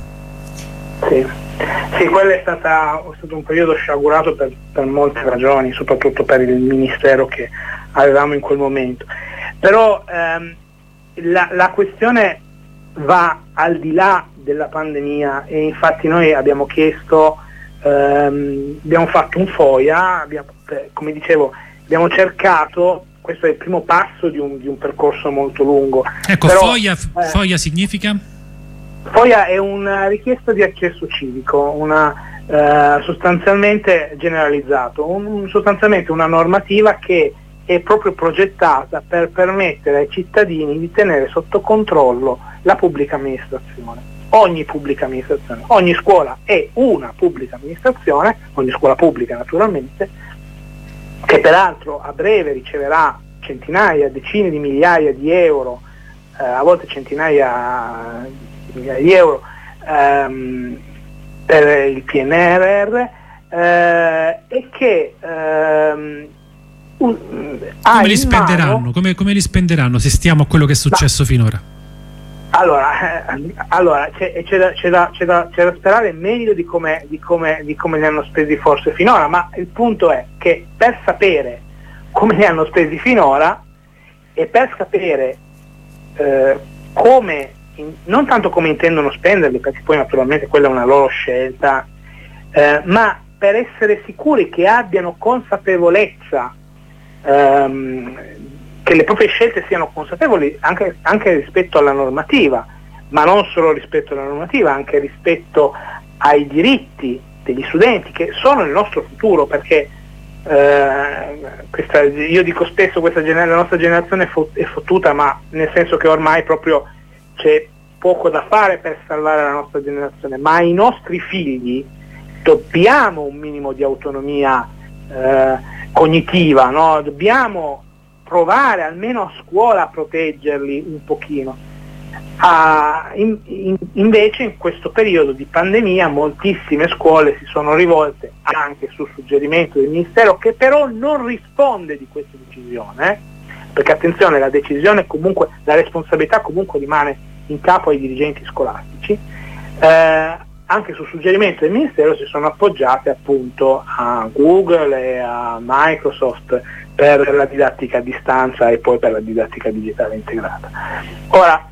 Sì, quello è stato un periodo sciagurato per molte ragioni, soprattutto per il ministero che avevamo in quel momento, però la questione va al di là della pandemia, e infatti noi abbiamo chiesto, abbiamo fatto un FOIA, come dicevo, abbiamo cercato, questo è il primo passo di un percorso molto lungo. Ecco, però, FOIA significa? FOIA è una richiesta di accesso civico, sostanzialmente generalizzato, sostanzialmente una normativa che è proprio progettata per permettere ai cittadini di tenere sotto controllo la pubblica amministrazione. Ogni pubblica amministrazione, ogni scuola è una pubblica amministrazione, ogni scuola pubblica naturalmente, che peraltro a breve riceverà centinaia, decine di migliaia di euro, a volte centinaia di migliaia di euro per il PNRR, e che come li spenderanno? Come li spenderanno se stiamo a quello che è successo finora? Allora c'è da sperare meglio di come li hanno spesi forse finora, ma il punto è che per sapere come li hanno spesi finora e per sapere non tanto come intendono spenderli, perché poi naturalmente quella è una loro scelta, ma per essere sicuri che abbiano consapevolezza, che le proprie scelte siano consapevoli anche rispetto alla normativa, ma non solo rispetto alla normativa, anche rispetto ai diritti degli studenti, che sono il nostro futuro, perché io dico spesso la nostra generazione è fottuta, ma nel senso che ormai proprio c'è poco da fare per salvare la nostra generazione, ma ai nostri figli dobbiamo un minimo di autonomia cognitiva, no? Dobbiamo provare almeno a scuola a proteggerli un pochino. Invece in questo periodo di pandemia moltissime scuole si sono rivolte, anche su suggerimento del Ministero, che però non risponde di questa decisione, perché attenzione, la decisione comunque, la responsabilità comunque rimane in capo ai dirigenti scolastici. Anche su suggerimento del Ministero si sono appoggiate appunto a Google e a Microsoft per la didattica a distanza e poi per la didattica digitale integrata. Ora,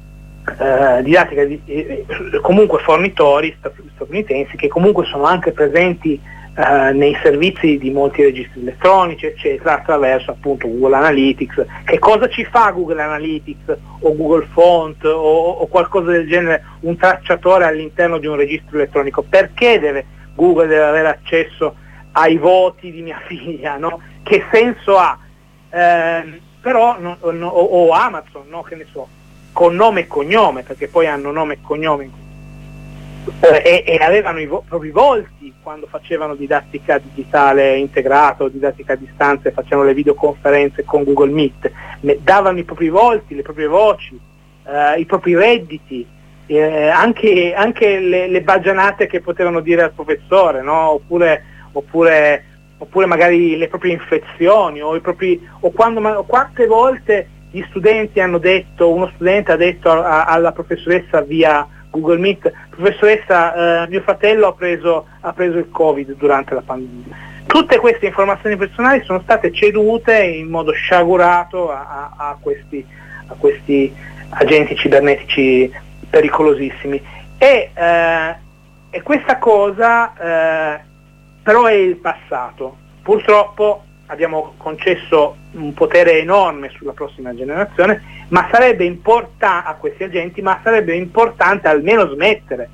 comunque fornitori statunitensi che comunque sono anche presenti nei servizi di molti registri elettronici, eccetera, attraverso appunto Google Analytics. Che cosa ci fa Google Analytics o Google Font o qualcosa del genere, un tracciatore all'interno di un registro elettronico? Perché Google deve avere accesso ai voti di mia figlia, no? Che senso ha? Però o Amazon, no? Che ne so, con nome e cognome, perché poi hanno nome e cognome, e avevano i propri volti quando facevano didattica digitale integrata o didattica a distanza e facevano le videoconferenze con Google Meet, davano i propri volti, le proprie voci, i propri redditi, anche le baggianate che potevano dire al professore, no? oppure magari le proprie infezioni quante volte gli studenti hanno detto, uno studente ha detto alla professoressa via Google Meet: professoressa, mio fratello ha preso il Covid durante la pandemia. Tutte queste informazioni personali sono state cedute in modo sciagurato a questi agenti cibernetici pericolosissimi, e questa cosa però è il passato. Purtroppo abbiamo concesso un potere enorme sulla prossima generazione, ma sarebbe importante a questi agenti, ma sarebbe importante almeno smettere,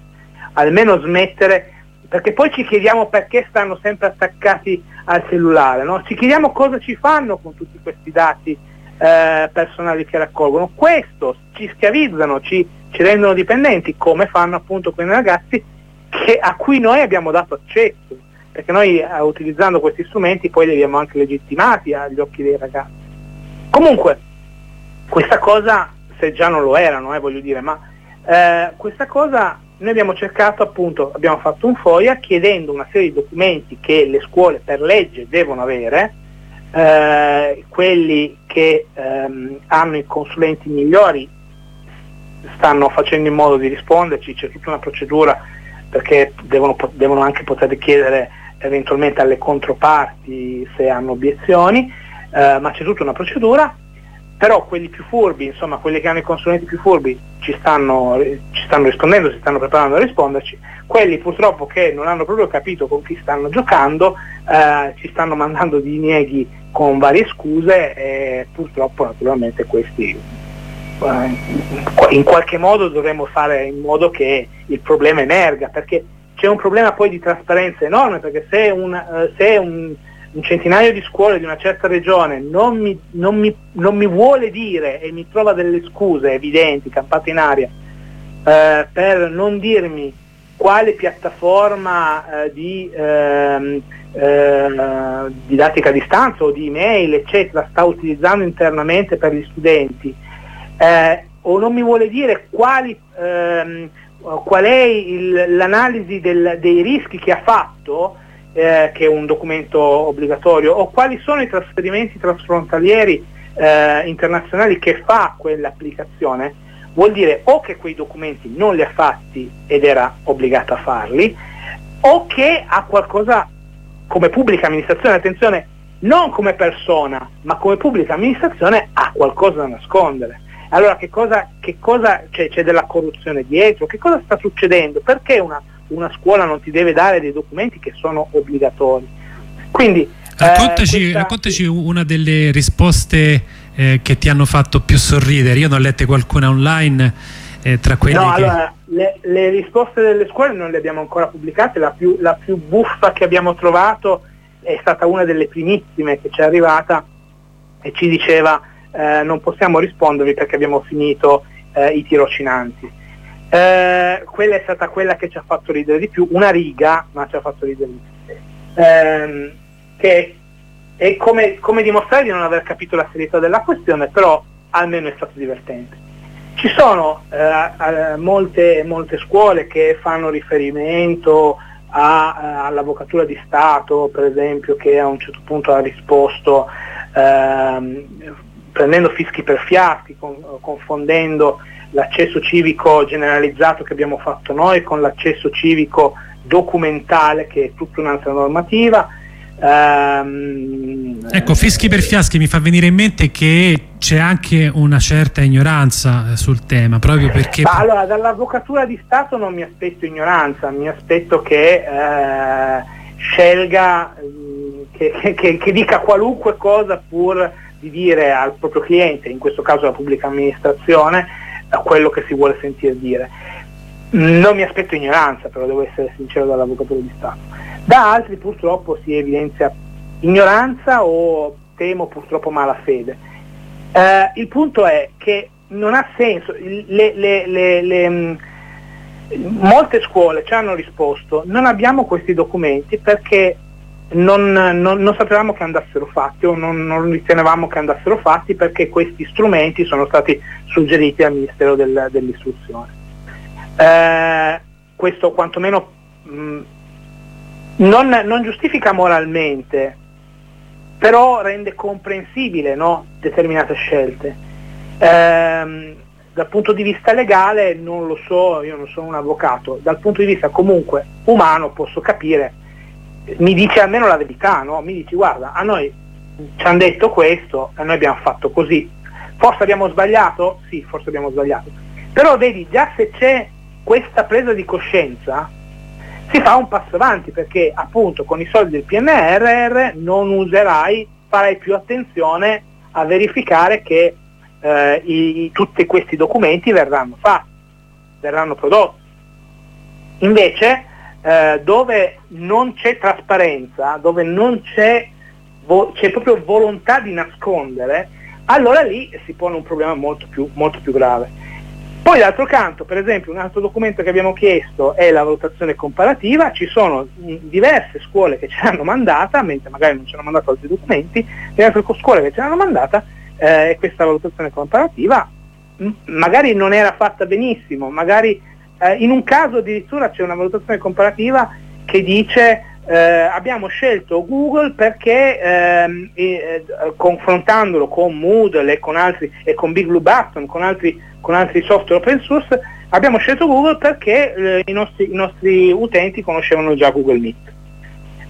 perché poi ci chiediamo perché stanno sempre attaccati al cellulare, no? Ci chiediamo cosa ci fanno con tutti questi dati personali che raccolgono. Questo ci schiavizzano, ci rendono dipendenti, come fanno appunto quei ragazzi a cui noi abbiamo dato accesso, perché noi utilizzando questi strumenti poi li abbiamo anche legittimati agli occhi dei ragazzi. Comunque questa cosa, se già non lo erano, voglio dire, ma questa cosa noi abbiamo cercato, appunto, abbiamo fatto un FOIA chiedendo una serie di documenti che le scuole per legge devono avere, quelli che hanno i consulenti migliori stanno facendo in modo di risponderci, c'è tutta una procedura, perché devono anche poter chiedere eventualmente alle controparti se hanno obiezioni, ma c'è tutta una procedura. però quelli più furbi, insomma quelli che hanno i consulenti più furbi ci stanno rispondendo, si stanno preparando a risponderci. Quelli purtroppo che non hanno proprio capito con chi stanno giocando ci stanno mandando dinieghi con varie scuse, e purtroppo naturalmente questi in qualche modo dovremmo fare in modo che il problema emerga, perché c'è un problema poi di trasparenza enorme, perché se un centinaio di scuole di una certa regione non mi vuole dire e mi trova delle scuse evidenti, campate in aria, per non dirmi quale piattaforma di didattica a distanza o di email eccetera sta utilizzando internamente per gli studenti, o non mi vuole dire qual è l'analisi dei rischi che ha fatto, che è un documento obbligatorio, o quali sono i trasferimenti transfrontalieri internazionali che fa quell'applicazione, vuol dire o che quei documenti non li ha fatti ed era obbligata a farli, o che ha qualcosa come pubblica amministrazione, attenzione, non come persona, ma come pubblica amministrazione ha qualcosa da nascondere. Allora che cosa c'è della corruzione dietro? Che cosa sta succedendo? Perché una scuola non ti deve dare dei documenti che sono obbligatori? Quindi raccontaci una delle risposte che ti hanno fatto più sorridere. Io ne ho lette qualcuna online, tra quelle allora, le risposte delle scuole non le abbiamo ancora pubblicate. La più buffa che abbiamo trovato è stata una delle primissime che ci è arrivata e ci diceva non possiamo rispondervi perché abbiamo finito i tirocinanti. Quella è stata quella che ci ha fatto ridere di più, una riga, ma ci ha fatto ridere di più, che è come dimostrare di non aver capito la serietà della questione, però almeno è stato divertente. Ci sono molte scuole che fanno riferimento all'avvocatura di Stato, per esempio, che a un certo punto ha risposto prendendo fischi per fiaschi, confondendo l'accesso civico generalizzato che abbiamo fatto noi con l'accesso civico documentale, che è tutta un'altra normativa. Ecco, fischi per fiaschi mi fa venire in mente che c'è anche una certa ignoranza sul tema, proprio perché... Ma allora, dall'avvocatura di Stato non mi aspetto ignoranza, mi aspetto che scelga, che dica qualunque cosa pur di dire al proprio cliente, in questo caso la pubblica amministrazione, quello che si vuole sentire dire. Non mi aspetto ignoranza, però devo essere sincero, dall'avvocatura di Stato. Da altri purtroppo si evidenzia ignoranza o temo purtroppo malafede. Il punto è che non ha senso, molte scuole ci hanno risposto: non abbiamo questi documenti perché non sapevamo che andassero fatti, o non ritenevamo che andassero fatti, perché questi strumenti sono stati suggeriti al Ministero dell'Istruzione. Questo quantomeno non giustifica moralmente, però rende comprensibile, no, determinate scelte. Dal punto di vista legale non lo so, io non sono un avvocato, dal punto di vista comunque umano posso capire. Mi dice almeno la verità, no? Mi dici: guarda, a noi ci hanno detto questo e noi abbiamo fatto così. Forse abbiamo sbagliato? Sì, forse abbiamo sbagliato. Però vedi, già se c'è questa presa di coscienza si fa un passo avanti, perché appunto con i soldi del PNRR farai più attenzione a verificare che tutti questi documenti verranno fatti, verranno prodotti. Invece dove non c'è trasparenza, dove non c'è proprio volontà di nascondere, allora lì si pone un problema molto più grave. Poi d'altro canto, per esempio, un altro documento che abbiamo chiesto è la valutazione comparativa. Ci sono diverse scuole che ce l'hanno mandata, mentre magari non ci hanno mandato altri documenti, le altre scuole che ce l'hanno mandata, e questa valutazione comparativa magari non era fatta benissimo, magari in un caso addirittura c'è una valutazione comparativa che dice abbiamo scelto Google perché confrontandolo con Moodle e con altri, e con Big Blue Button, con altri software open source, abbiamo scelto Google perché i nostri utenti conoscevano già Google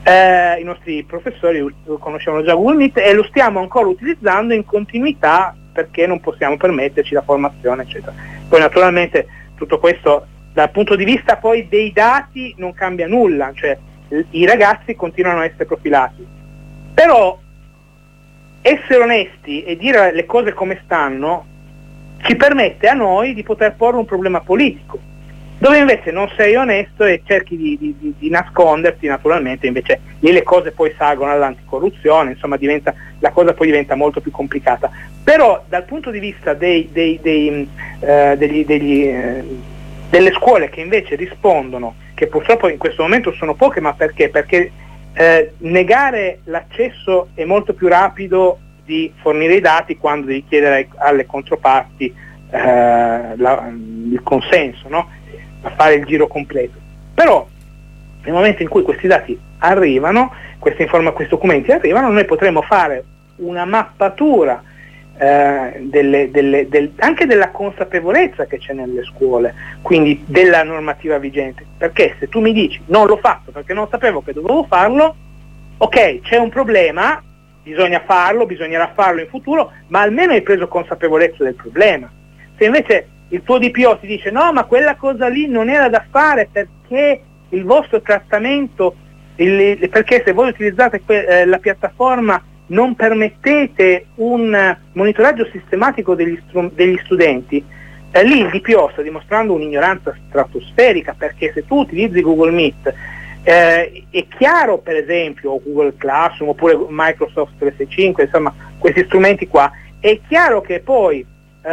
Meet, i nostri professori conoscevano già Google Meet, e lo stiamo ancora utilizzando in continuità perché non possiamo permetterci la formazione, eccetera. Poi naturalmente tutto questo dal punto di vista poi dei dati non cambia nulla, cioè i ragazzi continuano a essere profilati. Però essere onesti e dire le cose come stanno ci permette a noi di poter porre un problema politico, dove invece non sei onesto e cerchi di nasconderti, naturalmente invece lì le cose poi salgono all'anticorruzione, insomma la cosa poi diventa molto più complicata. Però dal punto di vista delle scuole che invece rispondono, che purtroppo in questo momento sono poche, ma perché? Perché negare l'accesso è molto più rapido di fornire i dati quando devi chiedere alle controparti il consenso, no? A fare il giro completo. Però nel momento in cui questi dati arrivano, questi documenti arrivano, noi potremo fare una mappatura anche della consapevolezza che c'è nelle scuole, quindi della normativa vigente, perché se tu mi dici non l'ho fatto perché non sapevo che dovevo farlo, ok, c'è un problema, bisognerà farlo in futuro, ma almeno hai preso consapevolezza del problema. Se invece il tuo DPO ti dice no, ma quella cosa lì non era da fare perché il vostro trattamento, perché se voi utilizzate la piattaforma non permettete un monitoraggio sistematico degli studenti, lì il DPO sta dimostrando un'ignoranza stratosferica, perché se tu utilizzi Google Meet, è chiaro, per esempio, o Google Classroom oppure Microsoft 365, insomma questi strumenti qua, è chiaro che poi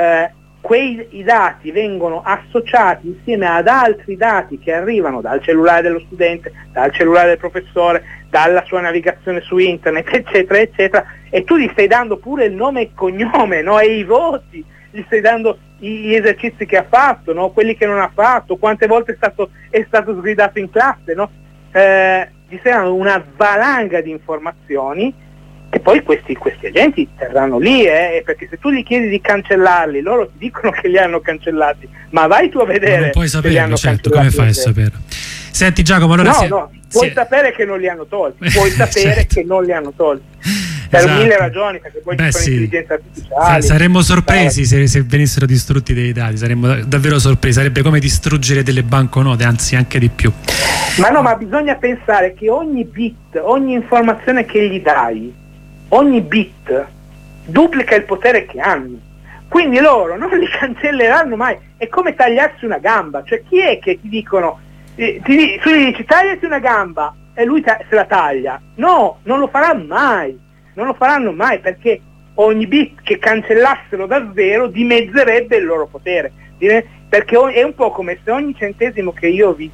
i dati vengono associati insieme ad altri dati che arrivano dal cellulare dello studente, dal cellulare del professore, dalla sua navigazione su internet, eccetera, eccetera, e tu gli stai dando pure il nome e cognome, no? E i voti, gli stai dando gli esercizi che ha fatto, no? Quelli che non ha fatto, quante volte è stato sgridato in classe, no? Gli stai dando una valanga di informazioni. E poi questi agenti terranno lì, perché se tu gli chiedi di cancellarli, loro ti dicono che li hanno cancellati, ma vai tu a vedere. Non puoi saperlo, certo, come fai a saperlo? Senti Giacomo, allora puoi sapere che non li hanno tolti, puoi sapere certo. Che non li hanno tolti. Per mille ragioni, perché poi ci sono intelligenze artificiali. Saremmo sorpresi se venissero distrutti dei dati, saremmo davvero sorpresi, sarebbe come distruggere delle banconote, anzi anche di più. Ma bisogna pensare che ogni bit, ogni informazione che gli dai, ogni bit duplica il potere che hanno, quindi loro non li cancelleranno mai. È come tagliarsi una gamba, cioè chi è che ti dicono tu gli dici tagliati una gamba e lui se la taglia? No, non lo farà mai, non lo faranno mai, perché ogni bit che cancellassero davvero dimezzerebbe il loro potere, perché è un po' come se ogni centesimo che io ti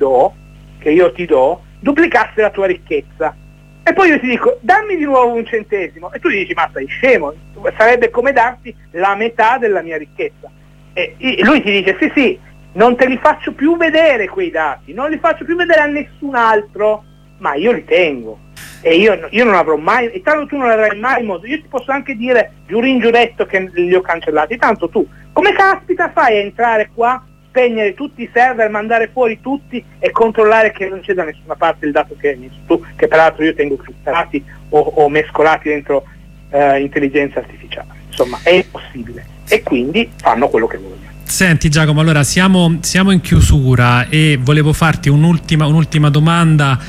do duplicasse la tua ricchezza. E poi io ti dico dammi di nuovo un centesimo e tu gli dici ma sei scemo, sarebbe come darti la metà della mia ricchezza. E lui ti dice sì, non te li faccio più vedere quei dati, non li faccio più vedere a nessun altro, ma io li tengo e io non avrò mai, e tanto tu non avrai mai modo, io ti posso anche dire giurin giuretto che li ho cancellati, tanto tu come caspita fai a entrare qua, spegnere tutti i server, mandare fuori tutti e controllare che non c'è da nessuna parte il dato che hai messo tu, che peraltro io tengo criptati o mescolati dentro intelligenza artificiale. Insomma, è impossibile e quindi fanno quello che vogliono. Senti Giacomo, allora siamo in chiusura e volevo farti un'ultima domanda,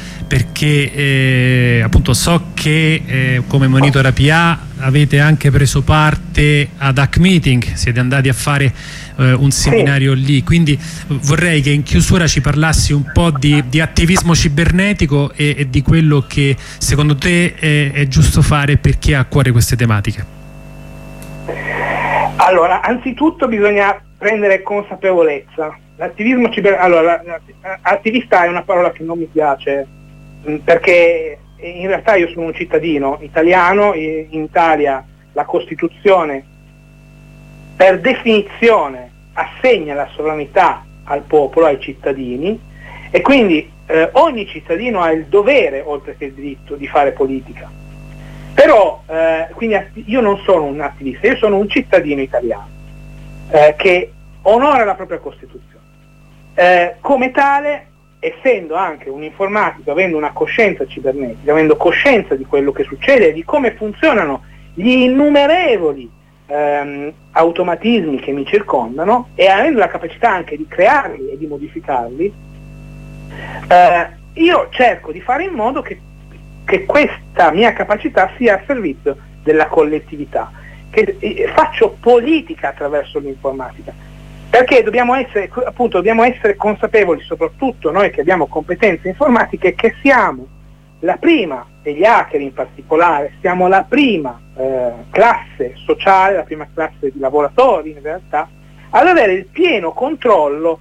perché appunto so che come Monitor PA avete anche preso parte ad Hack Meeting, siete andati a fare un seminario lì, quindi vorrei che in chiusura ci parlassi un po' di attivismo cibernetico e di quello che secondo te è giusto fare per chi ha a cuore queste tematiche. Allora, anzitutto bisogna prendere consapevolezza. L'attivismo attivista è una parola che non mi piace, perché in realtà io sono un cittadino italiano, in Italia la Costituzione per definizione assegna la sovranità al popolo, ai cittadini, e quindi ogni cittadino ha il dovere, oltre che il diritto, di fare politica. Però quindi io non sono un attivista, io sono un cittadino italiano che onora la propria Costituzione. Come tale, essendo anche un informatico, avendo una coscienza cibernetica, avendo coscienza di quello che succede e di come funzionano gli innumerevoli automatismi che mi circondano e avendo la capacità anche di crearli e di modificarli, io cerco di fare in modo che questa mia capacità sia a servizio della collettività, che faccio politica attraverso l'informatica, perché dobbiamo essere consapevoli, soprattutto noi che abbiamo competenze informatiche, che siamo la prima, e gli hacker in particolare, siamo la prima classe sociale, la prima classe di lavoratori in realtà, ad avere il pieno controllo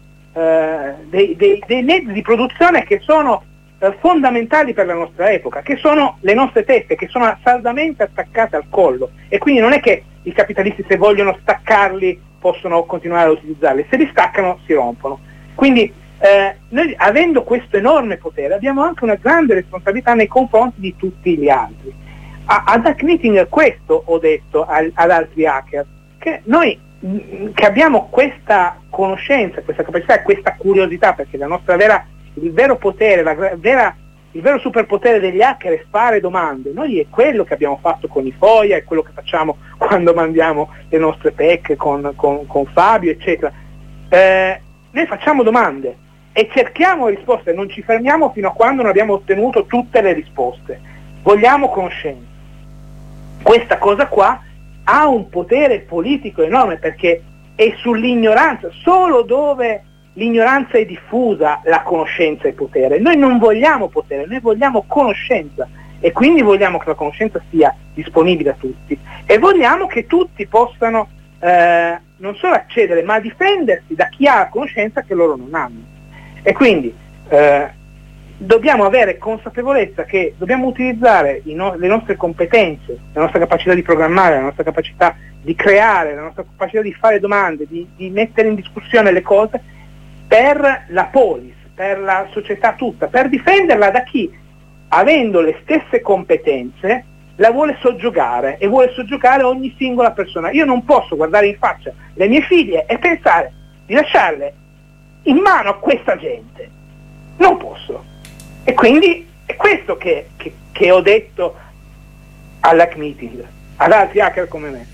dei mezzi di produzione che sono fondamentali per la nostra epoca, che sono le nostre teste, che sono saldamente attaccate al collo, e quindi non è che i capitalisti, se vogliono staccarli, possono continuare a utilizzarli, se li staccano si rompono. Quindi noi, avendo questo enorme potere, abbiamo anche una grande responsabilità nei confronti di tutti gli altri. Ad Hack Meeting questo ho detto ad altri hacker, che noi che abbiamo questa conoscenza, questa capacità e questa curiosità, perché il vero potere, il vero superpotere degli hacker è fare domande. Noi è quello che abbiamo fatto con i FOIA, è quello che facciamo quando mandiamo le nostre PEC con Fabio, eccetera. Noi facciamo domande e cerchiamo risposte, non ci fermiamo fino a quando non abbiamo ottenuto tutte le risposte. Vogliamo conoscenza. Questa cosa qua ha un potere politico enorme, perché è sull'ignoranza, solo dove l'ignoranza è diffusa la conoscenza è potere. Noi non vogliamo potere, noi vogliamo conoscenza, e quindi vogliamo che la conoscenza sia disponibile a tutti, e vogliamo che tutti possano non solo accedere, ma difendersi da chi ha la conoscenza che loro non hanno. E quindi dobbiamo avere consapevolezza che dobbiamo utilizzare le nostre competenze, la nostra capacità di programmare, la nostra capacità di creare, la nostra capacità di fare domande, di mettere in discussione le cose per la polis, per la società tutta, per difenderla da chi, avendo le stesse competenze, la vuole soggiogare, e vuole soggiogare ogni singola persona. Io non posso guardare in faccia le mie figlie e pensare di lasciarle in mano a questa gente. Non posso. E quindi è questo che ho detto all'Hack Meeting, ad altri hacker come me.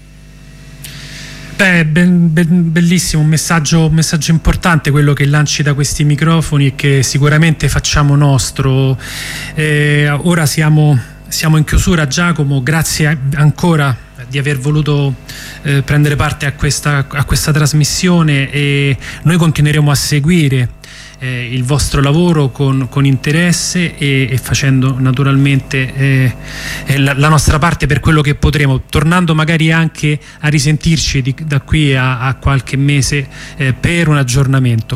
Bellissimo, un messaggio importante quello che lanci da questi microfoni e che sicuramente facciamo nostro. Ora siamo in chiusura, Giacomo, grazie ancora di aver voluto prendere parte a questa trasmissione, e noi continueremo a seguire il vostro lavoro con interesse e facendo naturalmente la nostra parte per quello che potremo, tornando magari anche a risentirci da qui a qualche mese per un aggiornamento.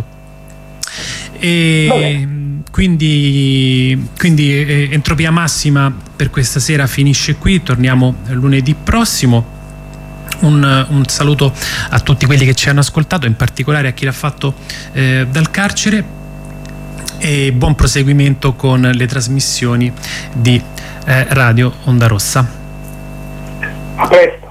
Quindi Entropia Massima per questa sera finisce qui, torniamo lunedì prossimo. Un saluto a tutti quelli che ci hanno ascoltato, in particolare a chi l'ha fatto dal carcere, e buon proseguimento con le trasmissioni di Radio Onda Rossa. A presto.